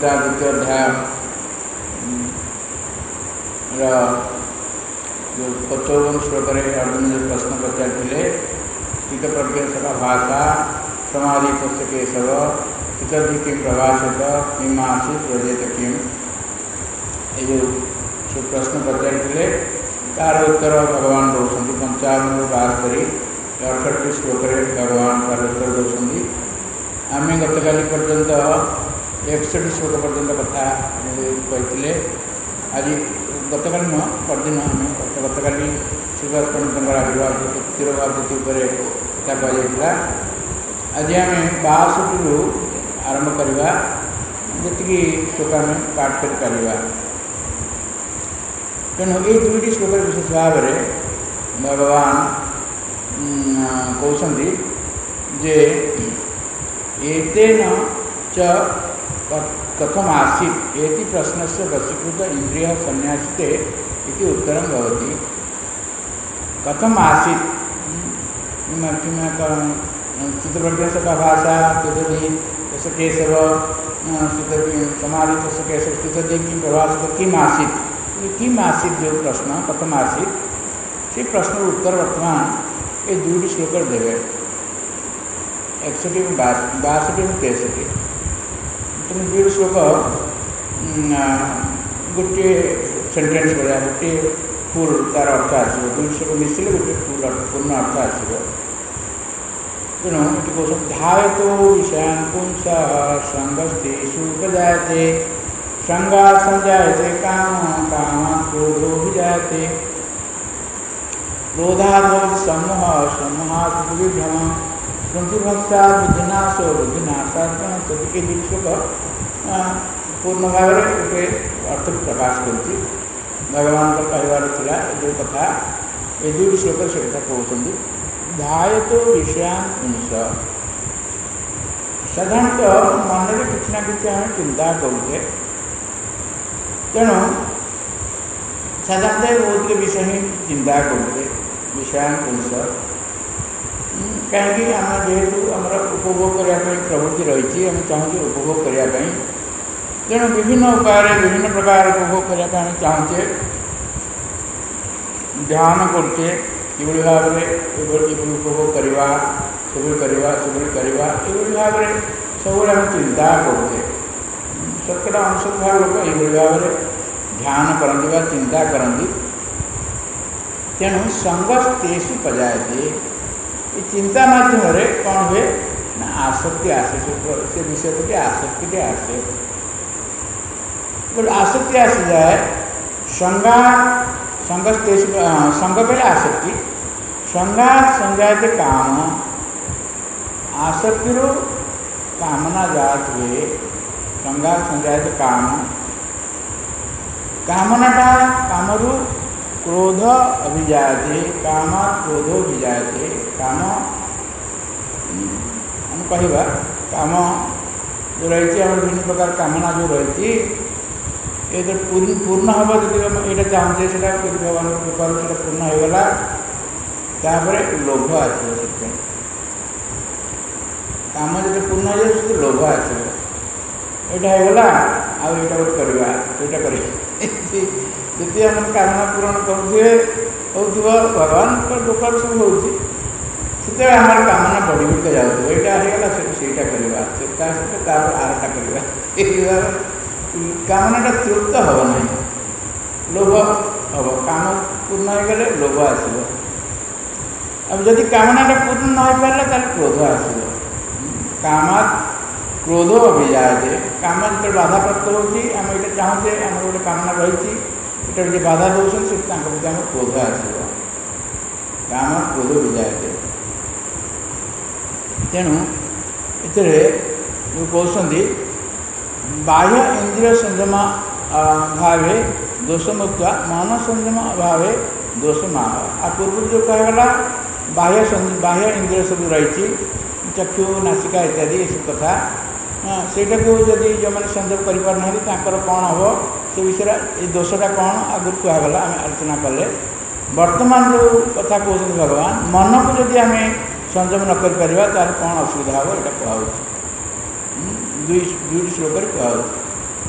गीता द्वितीय अध्याय जो 55 श्लोक अर्जुन जो प्रश्न पचारे स्थितप्रज्ञ सका भाषा समाधि केशव स्थितधि किं प्रभाषित किम आसीत व्रजेत किम ये जो प्रश्न पचारे तार उत्तर भगवान दौरान 55 बात करी 68 श्लोक भगवान तार उत्तर दौरान आम गतकाली पर्यंत 61 श्लोक पर्यंत कथा कही आज गतकाली नुह परदिन आम गतकाली श्रीवास पंडित आविर्भाव तिरभावती कथा कहुला आज आम 62 रु आरंभ करवा जी श्लोक आम पाठ कर तेणु ये दुईटी श्लोक विशेष भाव में भगवान कहते जे एतेन च कथम आसीत एति प्रश्नस्य वशीकृत इंद्रिय संन्यासिते इति उत्तरं भवति। कथम आसीत चित्रप्रज्ञ का भाषा स्थितधि तस्य केशव समाधि तस्य केशव स्थितधि किं प्रभाषित किम आसीत किम आसीत जो प्रश्न कथम आसीत से प्रश्न उत्तर वर्तमान ये दुईटी श्लोक देवे 61 में 62 में 63 तुम दुईटी श्लोक गोटे सेंटेन्स भाया गोटे फुल तार अर्थ आसो दुईटी श्लोक मिसिले गोटे फुल पूर्ण अर्थ आसो तेणु ये कौन ध्यायतो विषयान् पुंसः संगस्तेषु उपजायते संगा संजायते काम कामात् क्रोधो विजायते क्रोधात् भवति सम्मोहः सम्मोहात् विभ्रमः स्मृतिभ्रष्टात् बुद्धिनाशो बुद्धिनाशात् प्रणश्यति के दुई श्लोक पूर्ण भाव में गोटे अर्थ प्रकाश करती भगवान का कहवार थिला जो कथा ये दुईटी श्लोक से कथा कहते ध्यायतो विषयान् पुंसः साधारणतः मन में किसी ना किसी आम चिंता करुचे तेणु साधारणतः बहुत विषय ही चिंता करुचे विषयान् पुंसः कहीं आम जेहेतु आम उपभोग करने प्रवृत्ति रही आम चाहूँ उपभोग करने तेणु विभिन्न उपाय विभिन्न प्रकार उपभोग करने चाहूचे ध्यान करुचे कि भाव में उपभोग करवा सब भाव में सब आम चिंता करुचे शतकड़ा 90 भाग लोग ये भाव में ध्यान करती वा चिंता करती तेणु संगस्तेषु उपजायते ये चिंता माध्यम कौन हुए ना आसक्ति आसे से विषय प्रति आसक्ति आसे आसक्ति आसी जाए संगा संगस्तेषु संग पहले आसक्ति संगा संजायते काम आसक्ति कामना जात हुए संगा संजायते काम कामनाटा कामरु क्रोध अभिजायते काम क्रोधो विजायते काम हम कहवा काम जो रही आम विभिन्न प्रकार कामना जो रही ये तो पूर्ण हम जब यहाँ चाहते से भगवान कृपा से पूर्ण होगला तापर लोभ आसो से काम जो पूर्ण हो जाए लोभ आसो यहाँ होगला आउ यहाँ गोटे करवा यहाँ कर जी आम कामना पूरण करुए भगवान कृपा सब होते आम कामना बढ़ी बढ़ जाऊँ यहाँ होगला से करवा आरटा करवा कामनाटा तृप्त हम ना लोभ हम काम पूर्ण हो गले लोभ आसो अब जदि कामनाटा पूर्ण न हो पारा तो क्रोध आसो कामात् क्रोधो अभिजायते काम जो बाधा प्राप्त होती आम ये चाहूचे आम गोटे कामना रही ये बाधा दौरान से प्रति आम क्रोध आसो काम क्रोध विजायते तेणु ये जो कहते बाह्य इंद्रिय संयम अभावे दोष मुक्त मन संयम अभावे दोष माह आ पूर्व जो कहगला बाह्य इंद्रिय सब रही चक्षु नासिका इत्यादि ये सब कथा सेटा को जदि जो मैंने संयम कर कौन हम से विषय ये दोषटा कौन आगुरी कहगला आम आलोचना कले वर्तमान जो कथा कहते भगवान मन को जदि आम संयम न कर कौन असुविधा हम यहाँ कहुच्छे दुई श्लोक कहुच्छे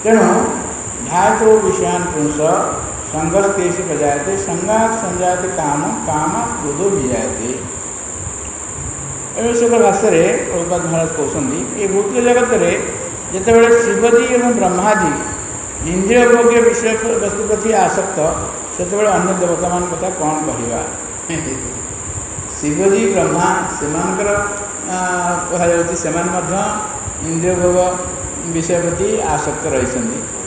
तेणु ध्यातो विषयान पुंस संगस्तेषु प्रजायते संगात संजाते काम काम क्रोधो विजायते। सब भाषा प्रभुपाद महाराज कहते ये भौतिक जगत में जितेबाला शिवजी और ब्रह्मादि इंद्रिय भोग्य विषय वस्तु प्रति आसक्त से अन्य देवता मान कथा कौन कहवा। शिवजी ब्रह्मा से कहुच्छे से इंद्रिय भोग विषय प्रति आसक्त रही।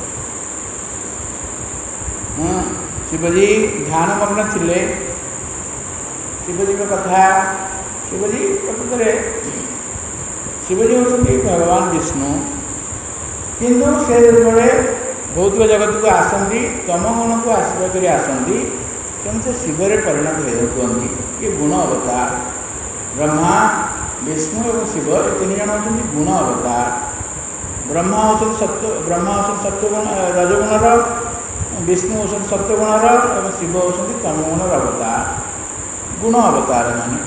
शिवजी ध्यानमग्न थिले। शिवजी कथा शिवजी प्रकृत में शिवजी होती भगवान विष्णु किंतु से जो भौतिक जगत को आसती तमगुण को आश्रय कर आसती तेणु से शिवरे परिणत होती कि गुण अवतार। ब्रह्मा विष्णु और शिव ये तीन जन होती गुण अवतार। ब्रह्मा होती सत्वगुण रजगुणर, विष्णु होती सत्वगुणर और शिव होती तमगुणर अवतार, गुण अवतार माने।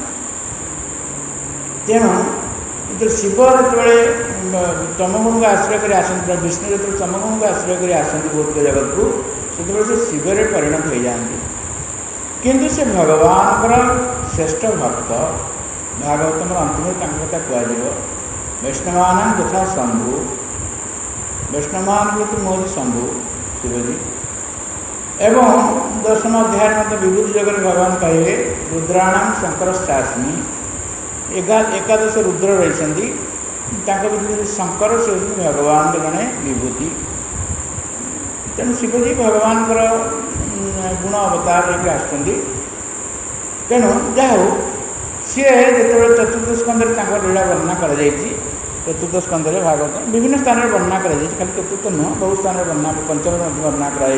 तेणु जो शिव जो तमगुण को आश्रय कर आसती, विष्णु जो तमगुण को आश्रय कर आसती भौतिक जगत को से शिवरे परिणत हो जाती। किंतु से भगवान श्रेष्ठ भक्त भागवतम अंतिम कथा कह वैष्णवान तथा शंभु। वैष्णवान मोदी शंभु शिवजी एवं 10म अध्याय में विभूति जगत भगवान कहे रुद्राणाम शंकर शास्मी। 11 रुद्र रही शंकर से भगवान जड़े विभूति। तेणु शिवजी भगवान गुण अवतार लेके आसुँच। तेणु जहाँ सी जो चतुर्थ स्कंद लीला वर्णना कर चतुर्थ स्कंद भागवत विभिन्न स्थान में वर्णना कर खाली चतुर्थ नुह बहुत स्थान वर्णना पंचम वर्णना कर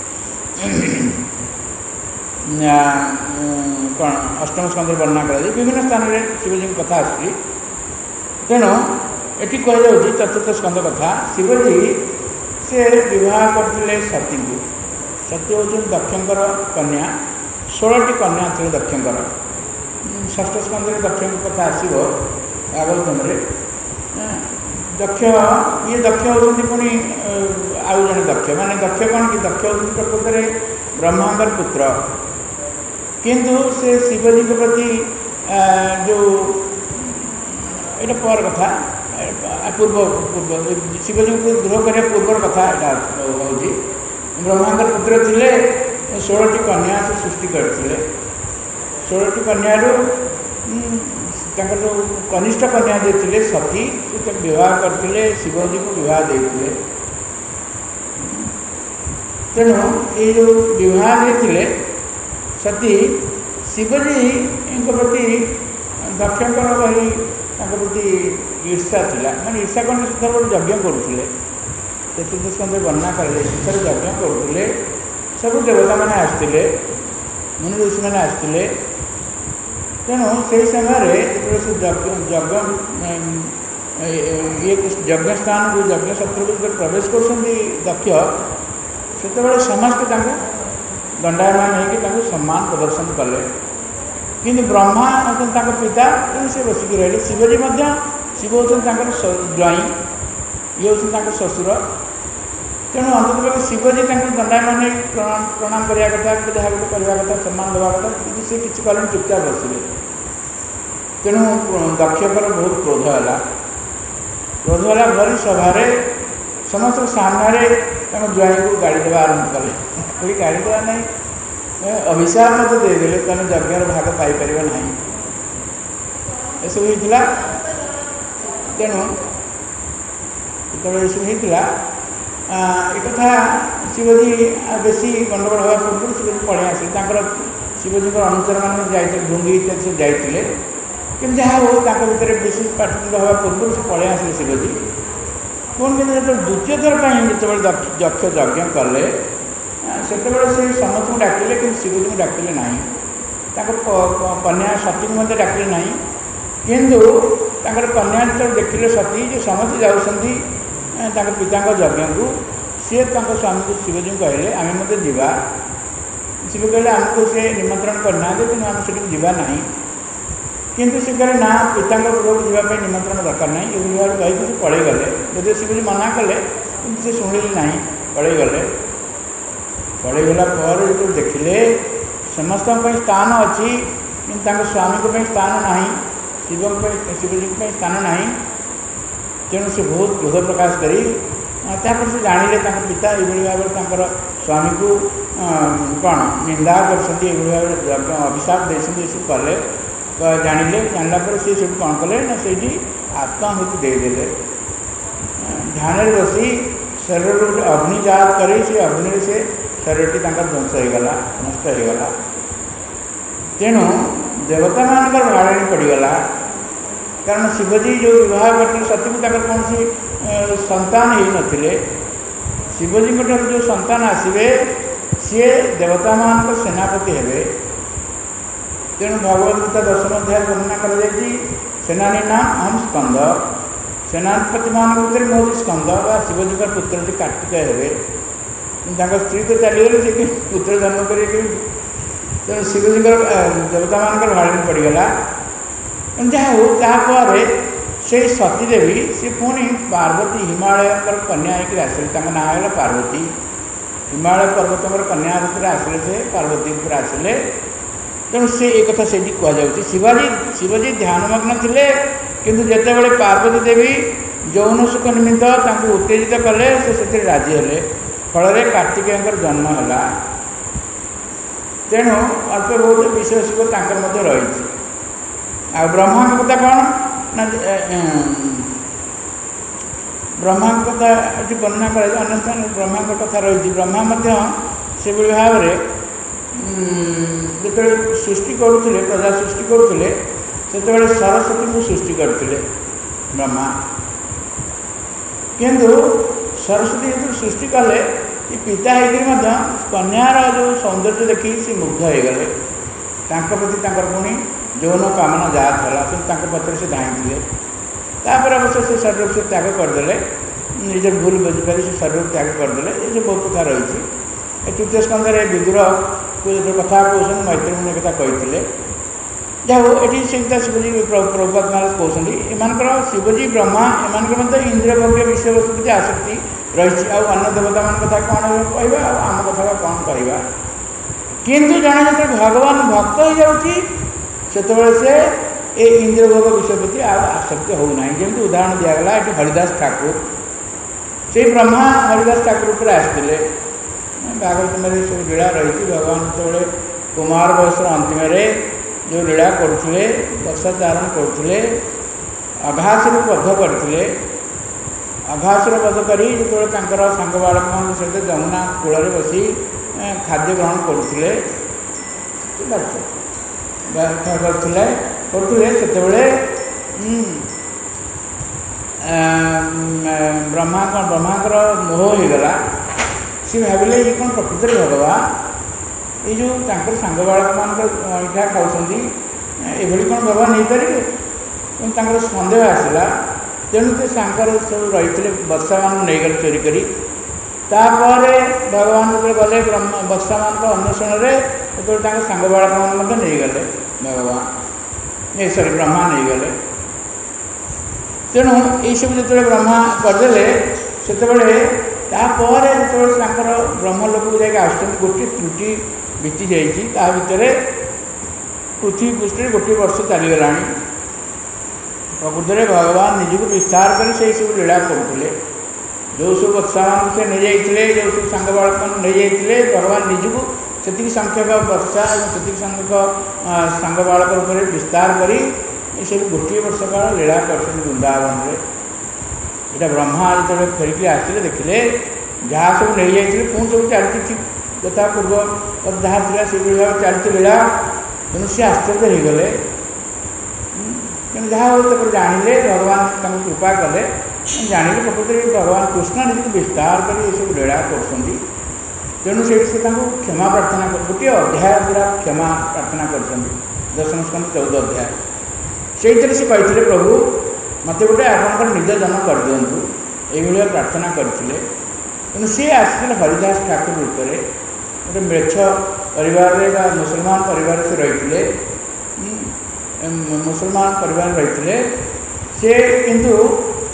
कौन अष्टम स्कंद वर्णना कर विभिन्न स्थान में शिवजी कथा आसुची। तेणु ये कहुच्छी चतुर्थ स्कंद कथा शिवजी से विवाह करते सती को। सती हूँ दक्षर कन्या 16टी कन्या थे दक्षर। षष्ठ स्कंद दक्ष कथा आसो भागवतम दक्ष ये दक्ष होती पुणी आउ जड़े दक्ष माने दक्ष कौन कि दक्ष होती प्रकृत में ब्रह्मांगर पुत्र किंतु से शिवजी के प्रति जो ये पर कथा पूर्व पूर्व शिवजी को द्रोह कर पूर्वर कथा यहाँ हूँ। ब्रह्मांगर पुत्र थे 16टी कन्या से सृष्टि करते। 16टी कन्यारू जो कनिष्ठ कन्या जो थे सती से विवाह करते शिवजी को विवाह देते। तेणु ये जो विवाह देते सती शिवजी प्रति दक्षर भाई प्रति ईर्षा थिला माने ईर्षा कौन गोटे यज्ञ करुले चतुर्थ स्कंद वर्णना कर यज्ञ करुले सब देवता मैंने आसते मुनि ऋषि मैंने आसते। तेणु से समय ये यज्ञ स्थान को यज्ञ सत्र को प्रवेश कर दक्ष से समस्त दंडायमान होकर सम्मान प्रदर्शन कले। किंतु ब्रह्मा होता पिता तेणु से बसिक रहे। शिवजी शिव होता ज्वाई ये हूँ ससुर। तेणु अंत शिवजी दंडायमान प्रणाम करने कथा जहाँ गोटे करवा कथा सम्मान देवा कथा कि सी किसी कल चुपचाप बसिले। तेणु दक्षकर बहुत क्रोध है। क्रोध है भरी सभारे समस्त सामने ज्वाई को गाड़ी देवा आरंभ कले। कोई गाड़ी देवा नहीं अभिशाप मत देदेले तेना यज्ञर भाग पाइपर ना यह सब होता। तेणु जो सब होता एक कथा शिवजी बेसी गंडगोल हवा पूर्व शिवजी पलि आसे शिवजी अनुचर मान भृंगी इत्यादि सब जाते कि जहाँ हो भर बेसी पाठपुंड हवा पूर्व से पलि आसे शिवजी पुणी जो द्वितीय थर पर जो दक्ष यज्ञ कले से समस्त को डाकिले कि शिवजी को डाकिले ना कन्या सती को डाकिले ना किंतु कन्या जो देखिले सती जो समस्त जाऊँगी पिता यज्ञ को सी स्वामी को शिवजी को कहले आम मत जा। शिव कहले आमको से निमंत्रण करना कि आम से जावा ना किंतु से कहले ना पिता गृह को जावाई निमंत्रण दरकार ना ये भाव कहीं पलि गले। जदि शिवजी मना कले କିନ୍ତୁ ସେ ଶୁଣିଲେ ନାହିଁ, ପଳେଇଗଲେ। ପଳେଇଗଲା ପରେ ଯେତେବେଳେ ଦେଖିଲେ ସମସ୍ତଙ୍କ ପାଇଁ ସ୍ଥାନ ଅଛି କିନ୍ତୁ ତାଙ୍କ ସ୍ୱାମୀଙ୍କ ପାଇଁ ସ୍ଥାନ ନାହିଁ, ଶିବଜୀଙ୍କ ପାଇଁ ସ୍ଥାନ ନାହିଁ। ତେଣୁ ସେ ବହୁତ କ୍ରୋଧ ପ୍ରକାଶ କରି ତାପରେ ସେ ଜାଣିଲେ ତାଙ୍କ ପିତା ଏଇଭଳି ଭାବରେ ତାଙ୍କର ସ୍ୱାମୀକୁ କ'ଣ ନିନ୍ଦା କରିଛନ୍ତି, ଏଇଭଳି ଭାବରେ ଅଭିଶାପ ଦେଇଛନ୍ତି, ଏସବୁ କଲେ। ଜାଣିଲା ପରେ ସେ ସେଠୁ କ'ଣ କଲେ ନା ସେଇଠି ଆତ୍ମାହୁତି ଦେଇଦେଲେ। ଧ୍ୟାନରେ ବସି ଶରୀରରୁ ଗୋଟେ ଅଗ୍ନି ଜାତ କରି ସେ ଅଗ୍ନିରେ ସେ ଶରୀରଟି ତାଙ୍କର ଧ୍ୱଂସ ହୋଇଗଲା, ନଷ୍ଟ ହୋଇଗଲା। ତେଣୁ ଦେବତାମାନଙ୍କର ଭାଳେଣି ପଡ଼ିଗଲା। କାରଣ ଶିବଜୀ ଯେଉଁ ବିବାହ କରିଥିଲେ ସତୀକୁ ତାଙ୍କର କୌଣସି ସନ୍ତାନ ହେଇନଥିଲେ। ଶିବଜୀଙ୍କ ଠାରୁ ଯେଉଁ ସନ୍ତାନ ଆସିବେ ସିଏ ଦେବତାମାନଙ୍କ ସେନାପତି ହେବେ। ତେଣୁ ଭଗବତ ଗୀତା 10ମ ଅଧ୍ୟାୟ ବର୍ଣ୍ଣନା କରାଯାଇଛି, ସେନାନୀ ନାମ ଅହଂ ସ୍କନ୍ଦ। ସେନାପତିମାନଙ୍କ ଭିତରେ ମୋ ସ୍କନ୍ଦ ବା ଶିବଜୀଙ୍କର ପୁତ୍ରଟି କାର୍ତ୍ତିକେୟ ହେବେ। କିନ୍ତୁ ତାଙ୍କ ସ୍ତ୍ରୀ ତ ଚାଲିଗଲେ, ସେ ପୁତ୍ର ଜନ୍ମ କରିବେ କେମିତି? ତେଣୁ ଶିବଜୀଙ୍କର ଦେବତାମାନଙ୍କର ଭାଳେଣି ପଡ଼ିଗଲା। ଯାହା ହଉ ତାପରେ ସେଇ ସତୀ ଦେବୀ ସେ ପୁଣି ପାର୍ବତୀ ହିମାଳୟଙ୍କର କନ୍ୟା ହେଇକି ଆସିଲେ। ତାଙ୍କ ନାଁ ହେଲା ପାର୍ବତୀ। ହିମାଳୟ ପର୍ବତଙ୍କର କନ୍ୟା ଭିତରେ ଆସିଲେ, ସେ ପାର୍ବତୀ ଭିତରେ ଆସିଲେ। ତେଣୁ ସେ ଏ କଥା ସେଇଠି କୁହାଯାଉଛି। ଶିବଜୀ ଧ୍ୟାନମଗ୍ନ ଥିଲେ, କିନ୍ତୁ ଯେତେବେଳେ ପାର୍ବତୀ ଦେବୀ ଯୌନ ସୁଖ ନିମିତ୍ତ ତାଙ୍କୁ ଉତ୍ତେଜିତ କଲେ ସେ ସେଥିରେ ରାଜି ହେଲେ। ଫଳରେ କାର୍ତ୍ତିକେୟଙ୍କର ଜନ୍ମ ହେଲା। ତେଣୁ ଅଳ୍ପ ବହୁତ ବିଷୟ ସୁଖ ତାଙ୍କର ମଧ୍ୟ ରହିଛି। ଆଉ ବ୍ରହ୍ମାଙ୍କ କଥା କ'ଣ ନା ବ୍ରହ୍ମାଙ୍କ କଥା ଏଠି ବର୍ଣ୍ଣନା କରାଯାଏ। ଅନ୍ୟ ସ୍ଥାନରେ ବ୍ରହ୍ମାଙ୍କ କଥା ରହିଛି। ବ୍ରହ୍ମା ମଧ୍ୟ ସେଭଳି ଭାବରେ ଯେତେବେଳେ ସୃଷ୍ଟି କରୁଥିଲେ, ପ୍ରଜା ସୃଷ୍ଟି କରୁଥିଲେ, ସେତେବେଳେ ସରସ୍ୱତୀଙ୍କୁ ସୃଷ୍ଟି କରିଥିଲେ ବ୍ରହ୍ମା। କିନ୍ତୁ ସରସ୍ୱତୀ ଯେତେବେଳେ ସୃଷ୍ଟି କଲେ, ଏ ପିତା ହେଇକରି ମଧ୍ୟ କନ୍ୟାର ଯେଉଁ ସୌନ୍ଦର୍ଯ୍ୟ ଦେଖି ସେ ମୁଗ୍ଧ ହୋଇଗଲେ। ତାଙ୍କ ପ୍ରତି ତାଙ୍କର ପୁଣି ଯୌନ କାମନା ଯାହା ଥିଲା କିନ୍ତୁ ତାଙ୍କ ପଛରେ ସେ ଧାଇଁଥିଲେ। ତାପରେ ଅବଶ୍ୟ ସେ ଶରୀରକୁ ସେ ତ୍ୟାଗ କରିଦେଲେ, ନିଜର ଭୁଲ ବୁଝିପାରି ସେ ଶରୀରକୁ ତ୍ୟାଗ କରିଦେଲେ। ଏ ଯେଉଁ ବହୁତ କଥା ରହିଛି। ଏ ତୃତୀୟ ସ୍କନ୍ଧରେ ବିଦୁରକୁ ଯେଉଁ କଥା କହୁଛନ୍ତି ମୈତ୍ରୀମୁନି କଥା କହିଥିଲେ। ଯାହା ହଉ ଏଠି ସେ କଥା ଶିବଜୀ ପ୍ରଭୁପାଦ ମହାରାଜ କହୁଛନ୍ତି, ଏମାନଙ୍କର ଶିବଜୀ ବ୍ରହ୍ମା ଏମାନଙ୍କର ମଧ୍ୟ ଇନ୍ଦ୍ରିୟଭୋଗ୍ୟ ବିଷୟବସ୍ତୁ ପ୍ରତି ଆସକ୍ତି ରହିଛି। ଆଉ ଅନ୍ୟ ଦେବତାମାନଙ୍କ କଥା କ'ଣ କହିବା, ଆଉ ଆମ କଥା କ'ଣ କହିବା? କିନ୍ତୁ ଜଣେ ଯେତେବେଳେ ଭଗବାନ ଭକ୍ତ ହୋଇଯାଉଛି ସେତେବେଳେ ସେ ଏ ଇନ୍ଦ୍ରିୟଭୋଗ ବିଷୟ ପ୍ରତି ଆଉ ଆସକ୍ତି ହେଉନାହିଁ। ଯେମିତି ଉଦାହରଣ ଦିଆଗଲା ଏଠି ହରିଦାସ ଠାକୁର, ସେଇ ବ୍ରହ୍ମା ହରିଦାସ ଠାକୁର ଉପରେ ଆସିଥିଲେ। ଭାଗବତରେ ସବୁ ଲୀଳା ରହିଛି। ଭଗବାନ ଯେତେବେଳେ କୁମାର ବୟସର ଅନ୍ତିମରେ ଯେଉଁ ଲୀଳା କରୁଥିଲେ, ଦଶାଚାରଣ କରୁଥିଲେ, ଅଘାସୁର ବଧ କରିଥିଲେ। ଅଘାସୁର ବଧ କରି ଯେତେବେଳେ ତାଙ୍କର ସାଙ୍ଗ ବାଳକମାନଙ୍କ ସହିତ ଯମୁନା କୂଳରେ ବସି ଖାଦ୍ୟ ଗ୍ରହଣ କରୁଥିଲେ, ସେତେବେଳେ ବ୍ରହ୍ମାଙ୍କର ମୋହ ହୋଇଗଲା। ସେ ଭାବିଲେ ଇଏ କ'ଣ ପ୍ରକୃତରେ ଭଗବାନ? ଏଇ ଯେଉଁ ତାଙ୍କର ସାଙ୍ଗ ବାଳକମାନଙ୍କର ଅଇଁଠା ଖାଉଛନ୍ତି, ଏଭଳି କ'ଣ ଭଗବାନ ହେଇପାରିବେ? କିନ୍ତୁ ତାଙ୍କର ସନ୍ଦେହ ଆସିଲା। ତେଣୁ ସେ ସାଙ୍ଗର ସବୁ ରହିଥିଲେ ବର୍ଷାମାନଙ୍କୁ ନେଇଗଲେ ଚୋରି କରି। ତାପରେ ଭଗବାନ ଯେତେବେଳେ ଗଲେ ବର୍ଷାମାନଙ୍କ ଅନ୍ୱେଷଣରେ, ସେତେବେଳେ ତାଙ୍କ ସାଙ୍ଗ ବାଳକମାନଙ୍କୁ ମଧ୍ୟ ନେଇଗଲେ ବ୍ରହ୍ମା ନେଇଗଲେ। ତେଣୁ ଏଇସବୁ ଯେତେବେଳେ ବ୍ରହ୍ମା କରିଦେଲେ, ସେତେବେଳେ ତାପରେ ଯେତେବେଳେ ତାଙ୍କର ବ୍ରହ୍ମଲୋକକୁ ଯାଇକି ଆସୁଛନ୍ତି, ଗୋଟିଏ ତ୍ରୁଟି ବିତି ଯାଇଛି। ତା ଭିତରେ ପୃଥିବୀ ପୃଷ୍ଠରେ ଗୋଟିଏ ବର୍ଷ ଚାଲିଗଲାଣି। ପ୍ରକୃତରେ ଭଗବାନ ନିଜକୁ ବିସ୍ତାର କରି ସେଇସବୁ ଲୀଳା କରୁଥିଲେ। ଯେଉଁ ସବୁ ବର୍ଷାମାନଙ୍କୁ ସେ ନେଇଯାଇଥିଲେ, ଯେଉଁ ସବୁ ସାଙ୍ଗ ବାଳକମାନଙ୍କୁ ନେଇଯାଇଥିଲେ, ଭଗବାନ ନିଜକୁ ସେତିକି ସଂଖ୍ୟକ ବର୍ଷା ଏବଂ ସେତିକି ସଂଖ୍ୟକ ସାଙ୍ଗ ବାଳକ ଉପରେ ବିସ୍ତାର କରି ଏସବୁ ଗୋଟିଏ ବର୍ଷ କାଳ ଲୀଳା କରିଛନ୍ତି ବୃନ୍ଦାବନରେ। ଏଇଟା ବ୍ରହ୍ମା ଯେତେବେଳେ ଫେରିକି ଆସିଲେ, ଦେଖିଲେ ଯାହା ସବୁ ନେଇଯାଇଥିଲେ ପୁଣି ସବୁ ଚାଲିଛି ଠିକ୍ ଯଥା ପୂର୍ବ ଯାହା ଥିଲା ସେଭଳି ଭାବରେ ଚାଲିଛି ଲୀଳା। ତେଣୁ ସେ ଆଶ୍ଚର୍ଯ୍ୟ ହୋଇଗଲେ। ତେଣୁ ଯାହା ହଉ ତାପରେ ଜାଣିଲେ, ଭଗବାନ ତାଙ୍କୁ କୃପା କଲେ, ଜାଣିଲେ ପ୍ରକୃତରେ ଭଗବାନ କୃଷ୍ଣ ନିଜକୁ ବିସ୍ତାର କରି ଏସବୁ ଲୀଳା କରୁଛନ୍ତି। ତେଣୁ ସେଇଠି ସେ ତାଙ୍କୁ କ୍ଷମା ପ୍ରାର୍ଥନା କରି ଗୋଟିଏ ଅଧ୍ୟାୟ ପୁରା କ୍ଷମା ପ୍ରାର୍ଥନା କରିଛନ୍ତି, ଦଶମ ସ୍କନ୍ଧ 14 ଅଧ୍ୟାୟ। ସେଇଥିରେ ସେ କହିଥିଲେ, ପ୍ରଭୁ ମୋତେ ଗୋଟେ ଆପଣଙ୍କର ନିଜ ଜନ୍ମ କରିଦିଅନ୍ତୁ, ଏଇଭଳିଆ ପ୍ରାର୍ଥନା କରିଥିଲେ। ତେଣୁ ସିଏ ଆସିଥିଲେ ହରିଦାସ ଠାକୁର ରୂପରେ। ଗୋଟେ ମେଛ ପରିବାରରେ ବା ମୁସଲମାନ ପରିବାରରେ ସେ ରହିଥିଲେ। ମୁସଲମାନ ପରିବାର ରହିଥିଲେ। ସେ କିନ୍ତୁ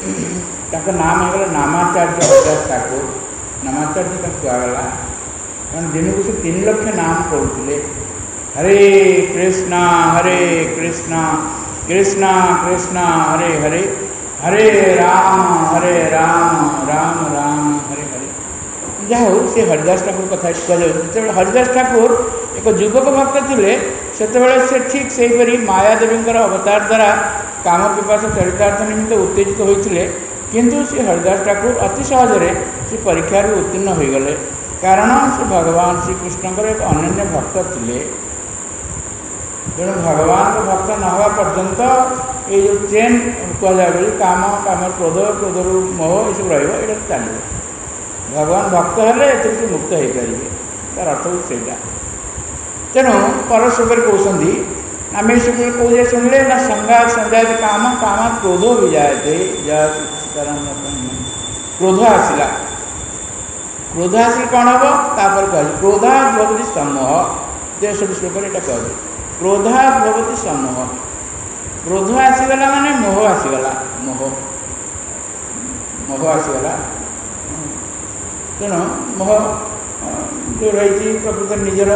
नाम हो नामाचार्य हरिदास ठाकुर। नामाचार्य का कुआगला कारण दिन को से 3 लाख नाम पढ़ुले हरे कृष्णा कृष्णा कृष्णा हरे हरे हरे राम राम राम हरे हरे। जहाँ हो से हरिदास ठाकुर कथा कहते हरिदास ठाकुर एक युवक भक्त थे से ठीक से हीपरी मायादेवी अवतार द्वारा काम पिपासा चरितार्थ निमित्त उत्तेजित होते किंतु से हरिदास ठाकुर अति सहजरे से परीक्षा उत्तीर्ण हो गले कारण से भगवान श्रीकृष्ण एक अनन्य भक्त थे। तेणु भगवान भक्त न हवा पर्यंत ये जो चेन कहुए काम काम क्रोध क्रोध मोह ये सब रहा चलो भगवान भक्त हेले से मुक्त हो पारे तार अर्थ से तेणु परस्पर कहते आम ये कौजे शुणिले ना संगात संजात काम काम क्रोधो भी जाते क्रोध आसला क्रोध आसिल कौन हम तापर कह क्रोधा भवती समूह 63 श्लोक यहाँ कह क्रोधा भवती समूह क्रोध आसीगला माने मोह आसीगला मोह मोह आसीगला तेणु मोह जो रही प्रकृत निजर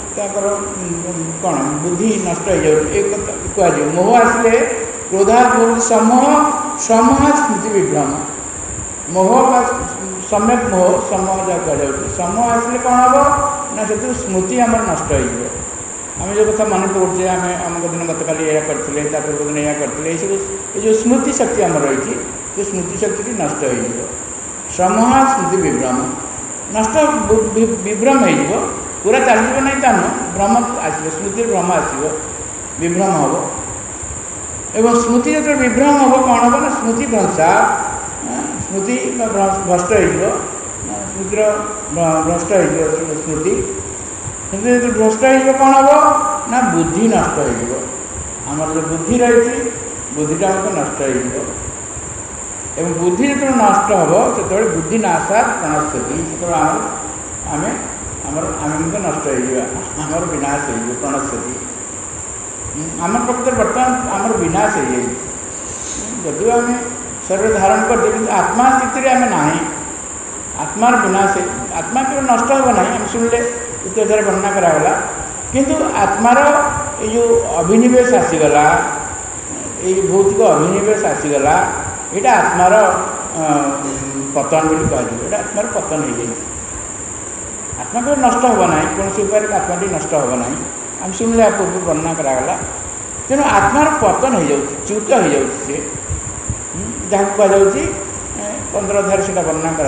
कौन बुद्धि नष्ट हो जाए कह मोह आसिले क्रोधा भवती समूह समूह स्मृति विभ्रम मोह का सम्यक मोह समूह जहाँ कह समूह आसिले कौन हम ना से स्मृति आम नष्ट हो आम जो कथा मन पड़े आम अमुक दिन गत काली या करते पूर्व दिन या करते ये जो स्मृति शक्ति आम रही से स्मृति शक्ति नष्ट हो समूह स्मृति विभ्रम नष्ट विभ्रम हो पूरा चलो नहीं तो भ्रम आसो स्मृति भ्रम आसो विभ्रम हम एवं स्मृति जो विभ्रम हम कौन हम ना स्मृति भ्रंशा स्मृति भ्रष्ट हो स्मृतिर भ्रष्ट हो स्मृति जो भ्रष्ट हो कौन हम ना बुद्धि नष्ट हो आमर जो बुद्धि रही बुद्धिटा हमको नष्ट हो बुद्धि जो नष्ट हम से बुद्धि नाशात प्रणश्यति से आम आम नष्ट होमर विनाश हो प्रणश्यति आम प्रकृत बर्तमान आमर विनाश हो जदि आम शरीर धारण कर आत्मा स्थिति आम ना आत्मार विनाश आत्मा केवल नष्ट हो ना आम शुणिले इत्यादि वर्णना करागला किंतु आत्मार ये अभिनिवेश आसीगला ये भौतिक अभिनिवेश आसीगला यहाँ आत्मार पतन बोली कह आत्मार पतन हो जाए आत्मा केवल नष्ट हो ना कौन उपाय आत्मा नष्ट हो ना आम शुणिले पूर्व वर्णना करागला तेणु आत्मार पतन हो च्युत हो जाए जहाँ कहुच्छी 15 अध्याय से वर्णना करा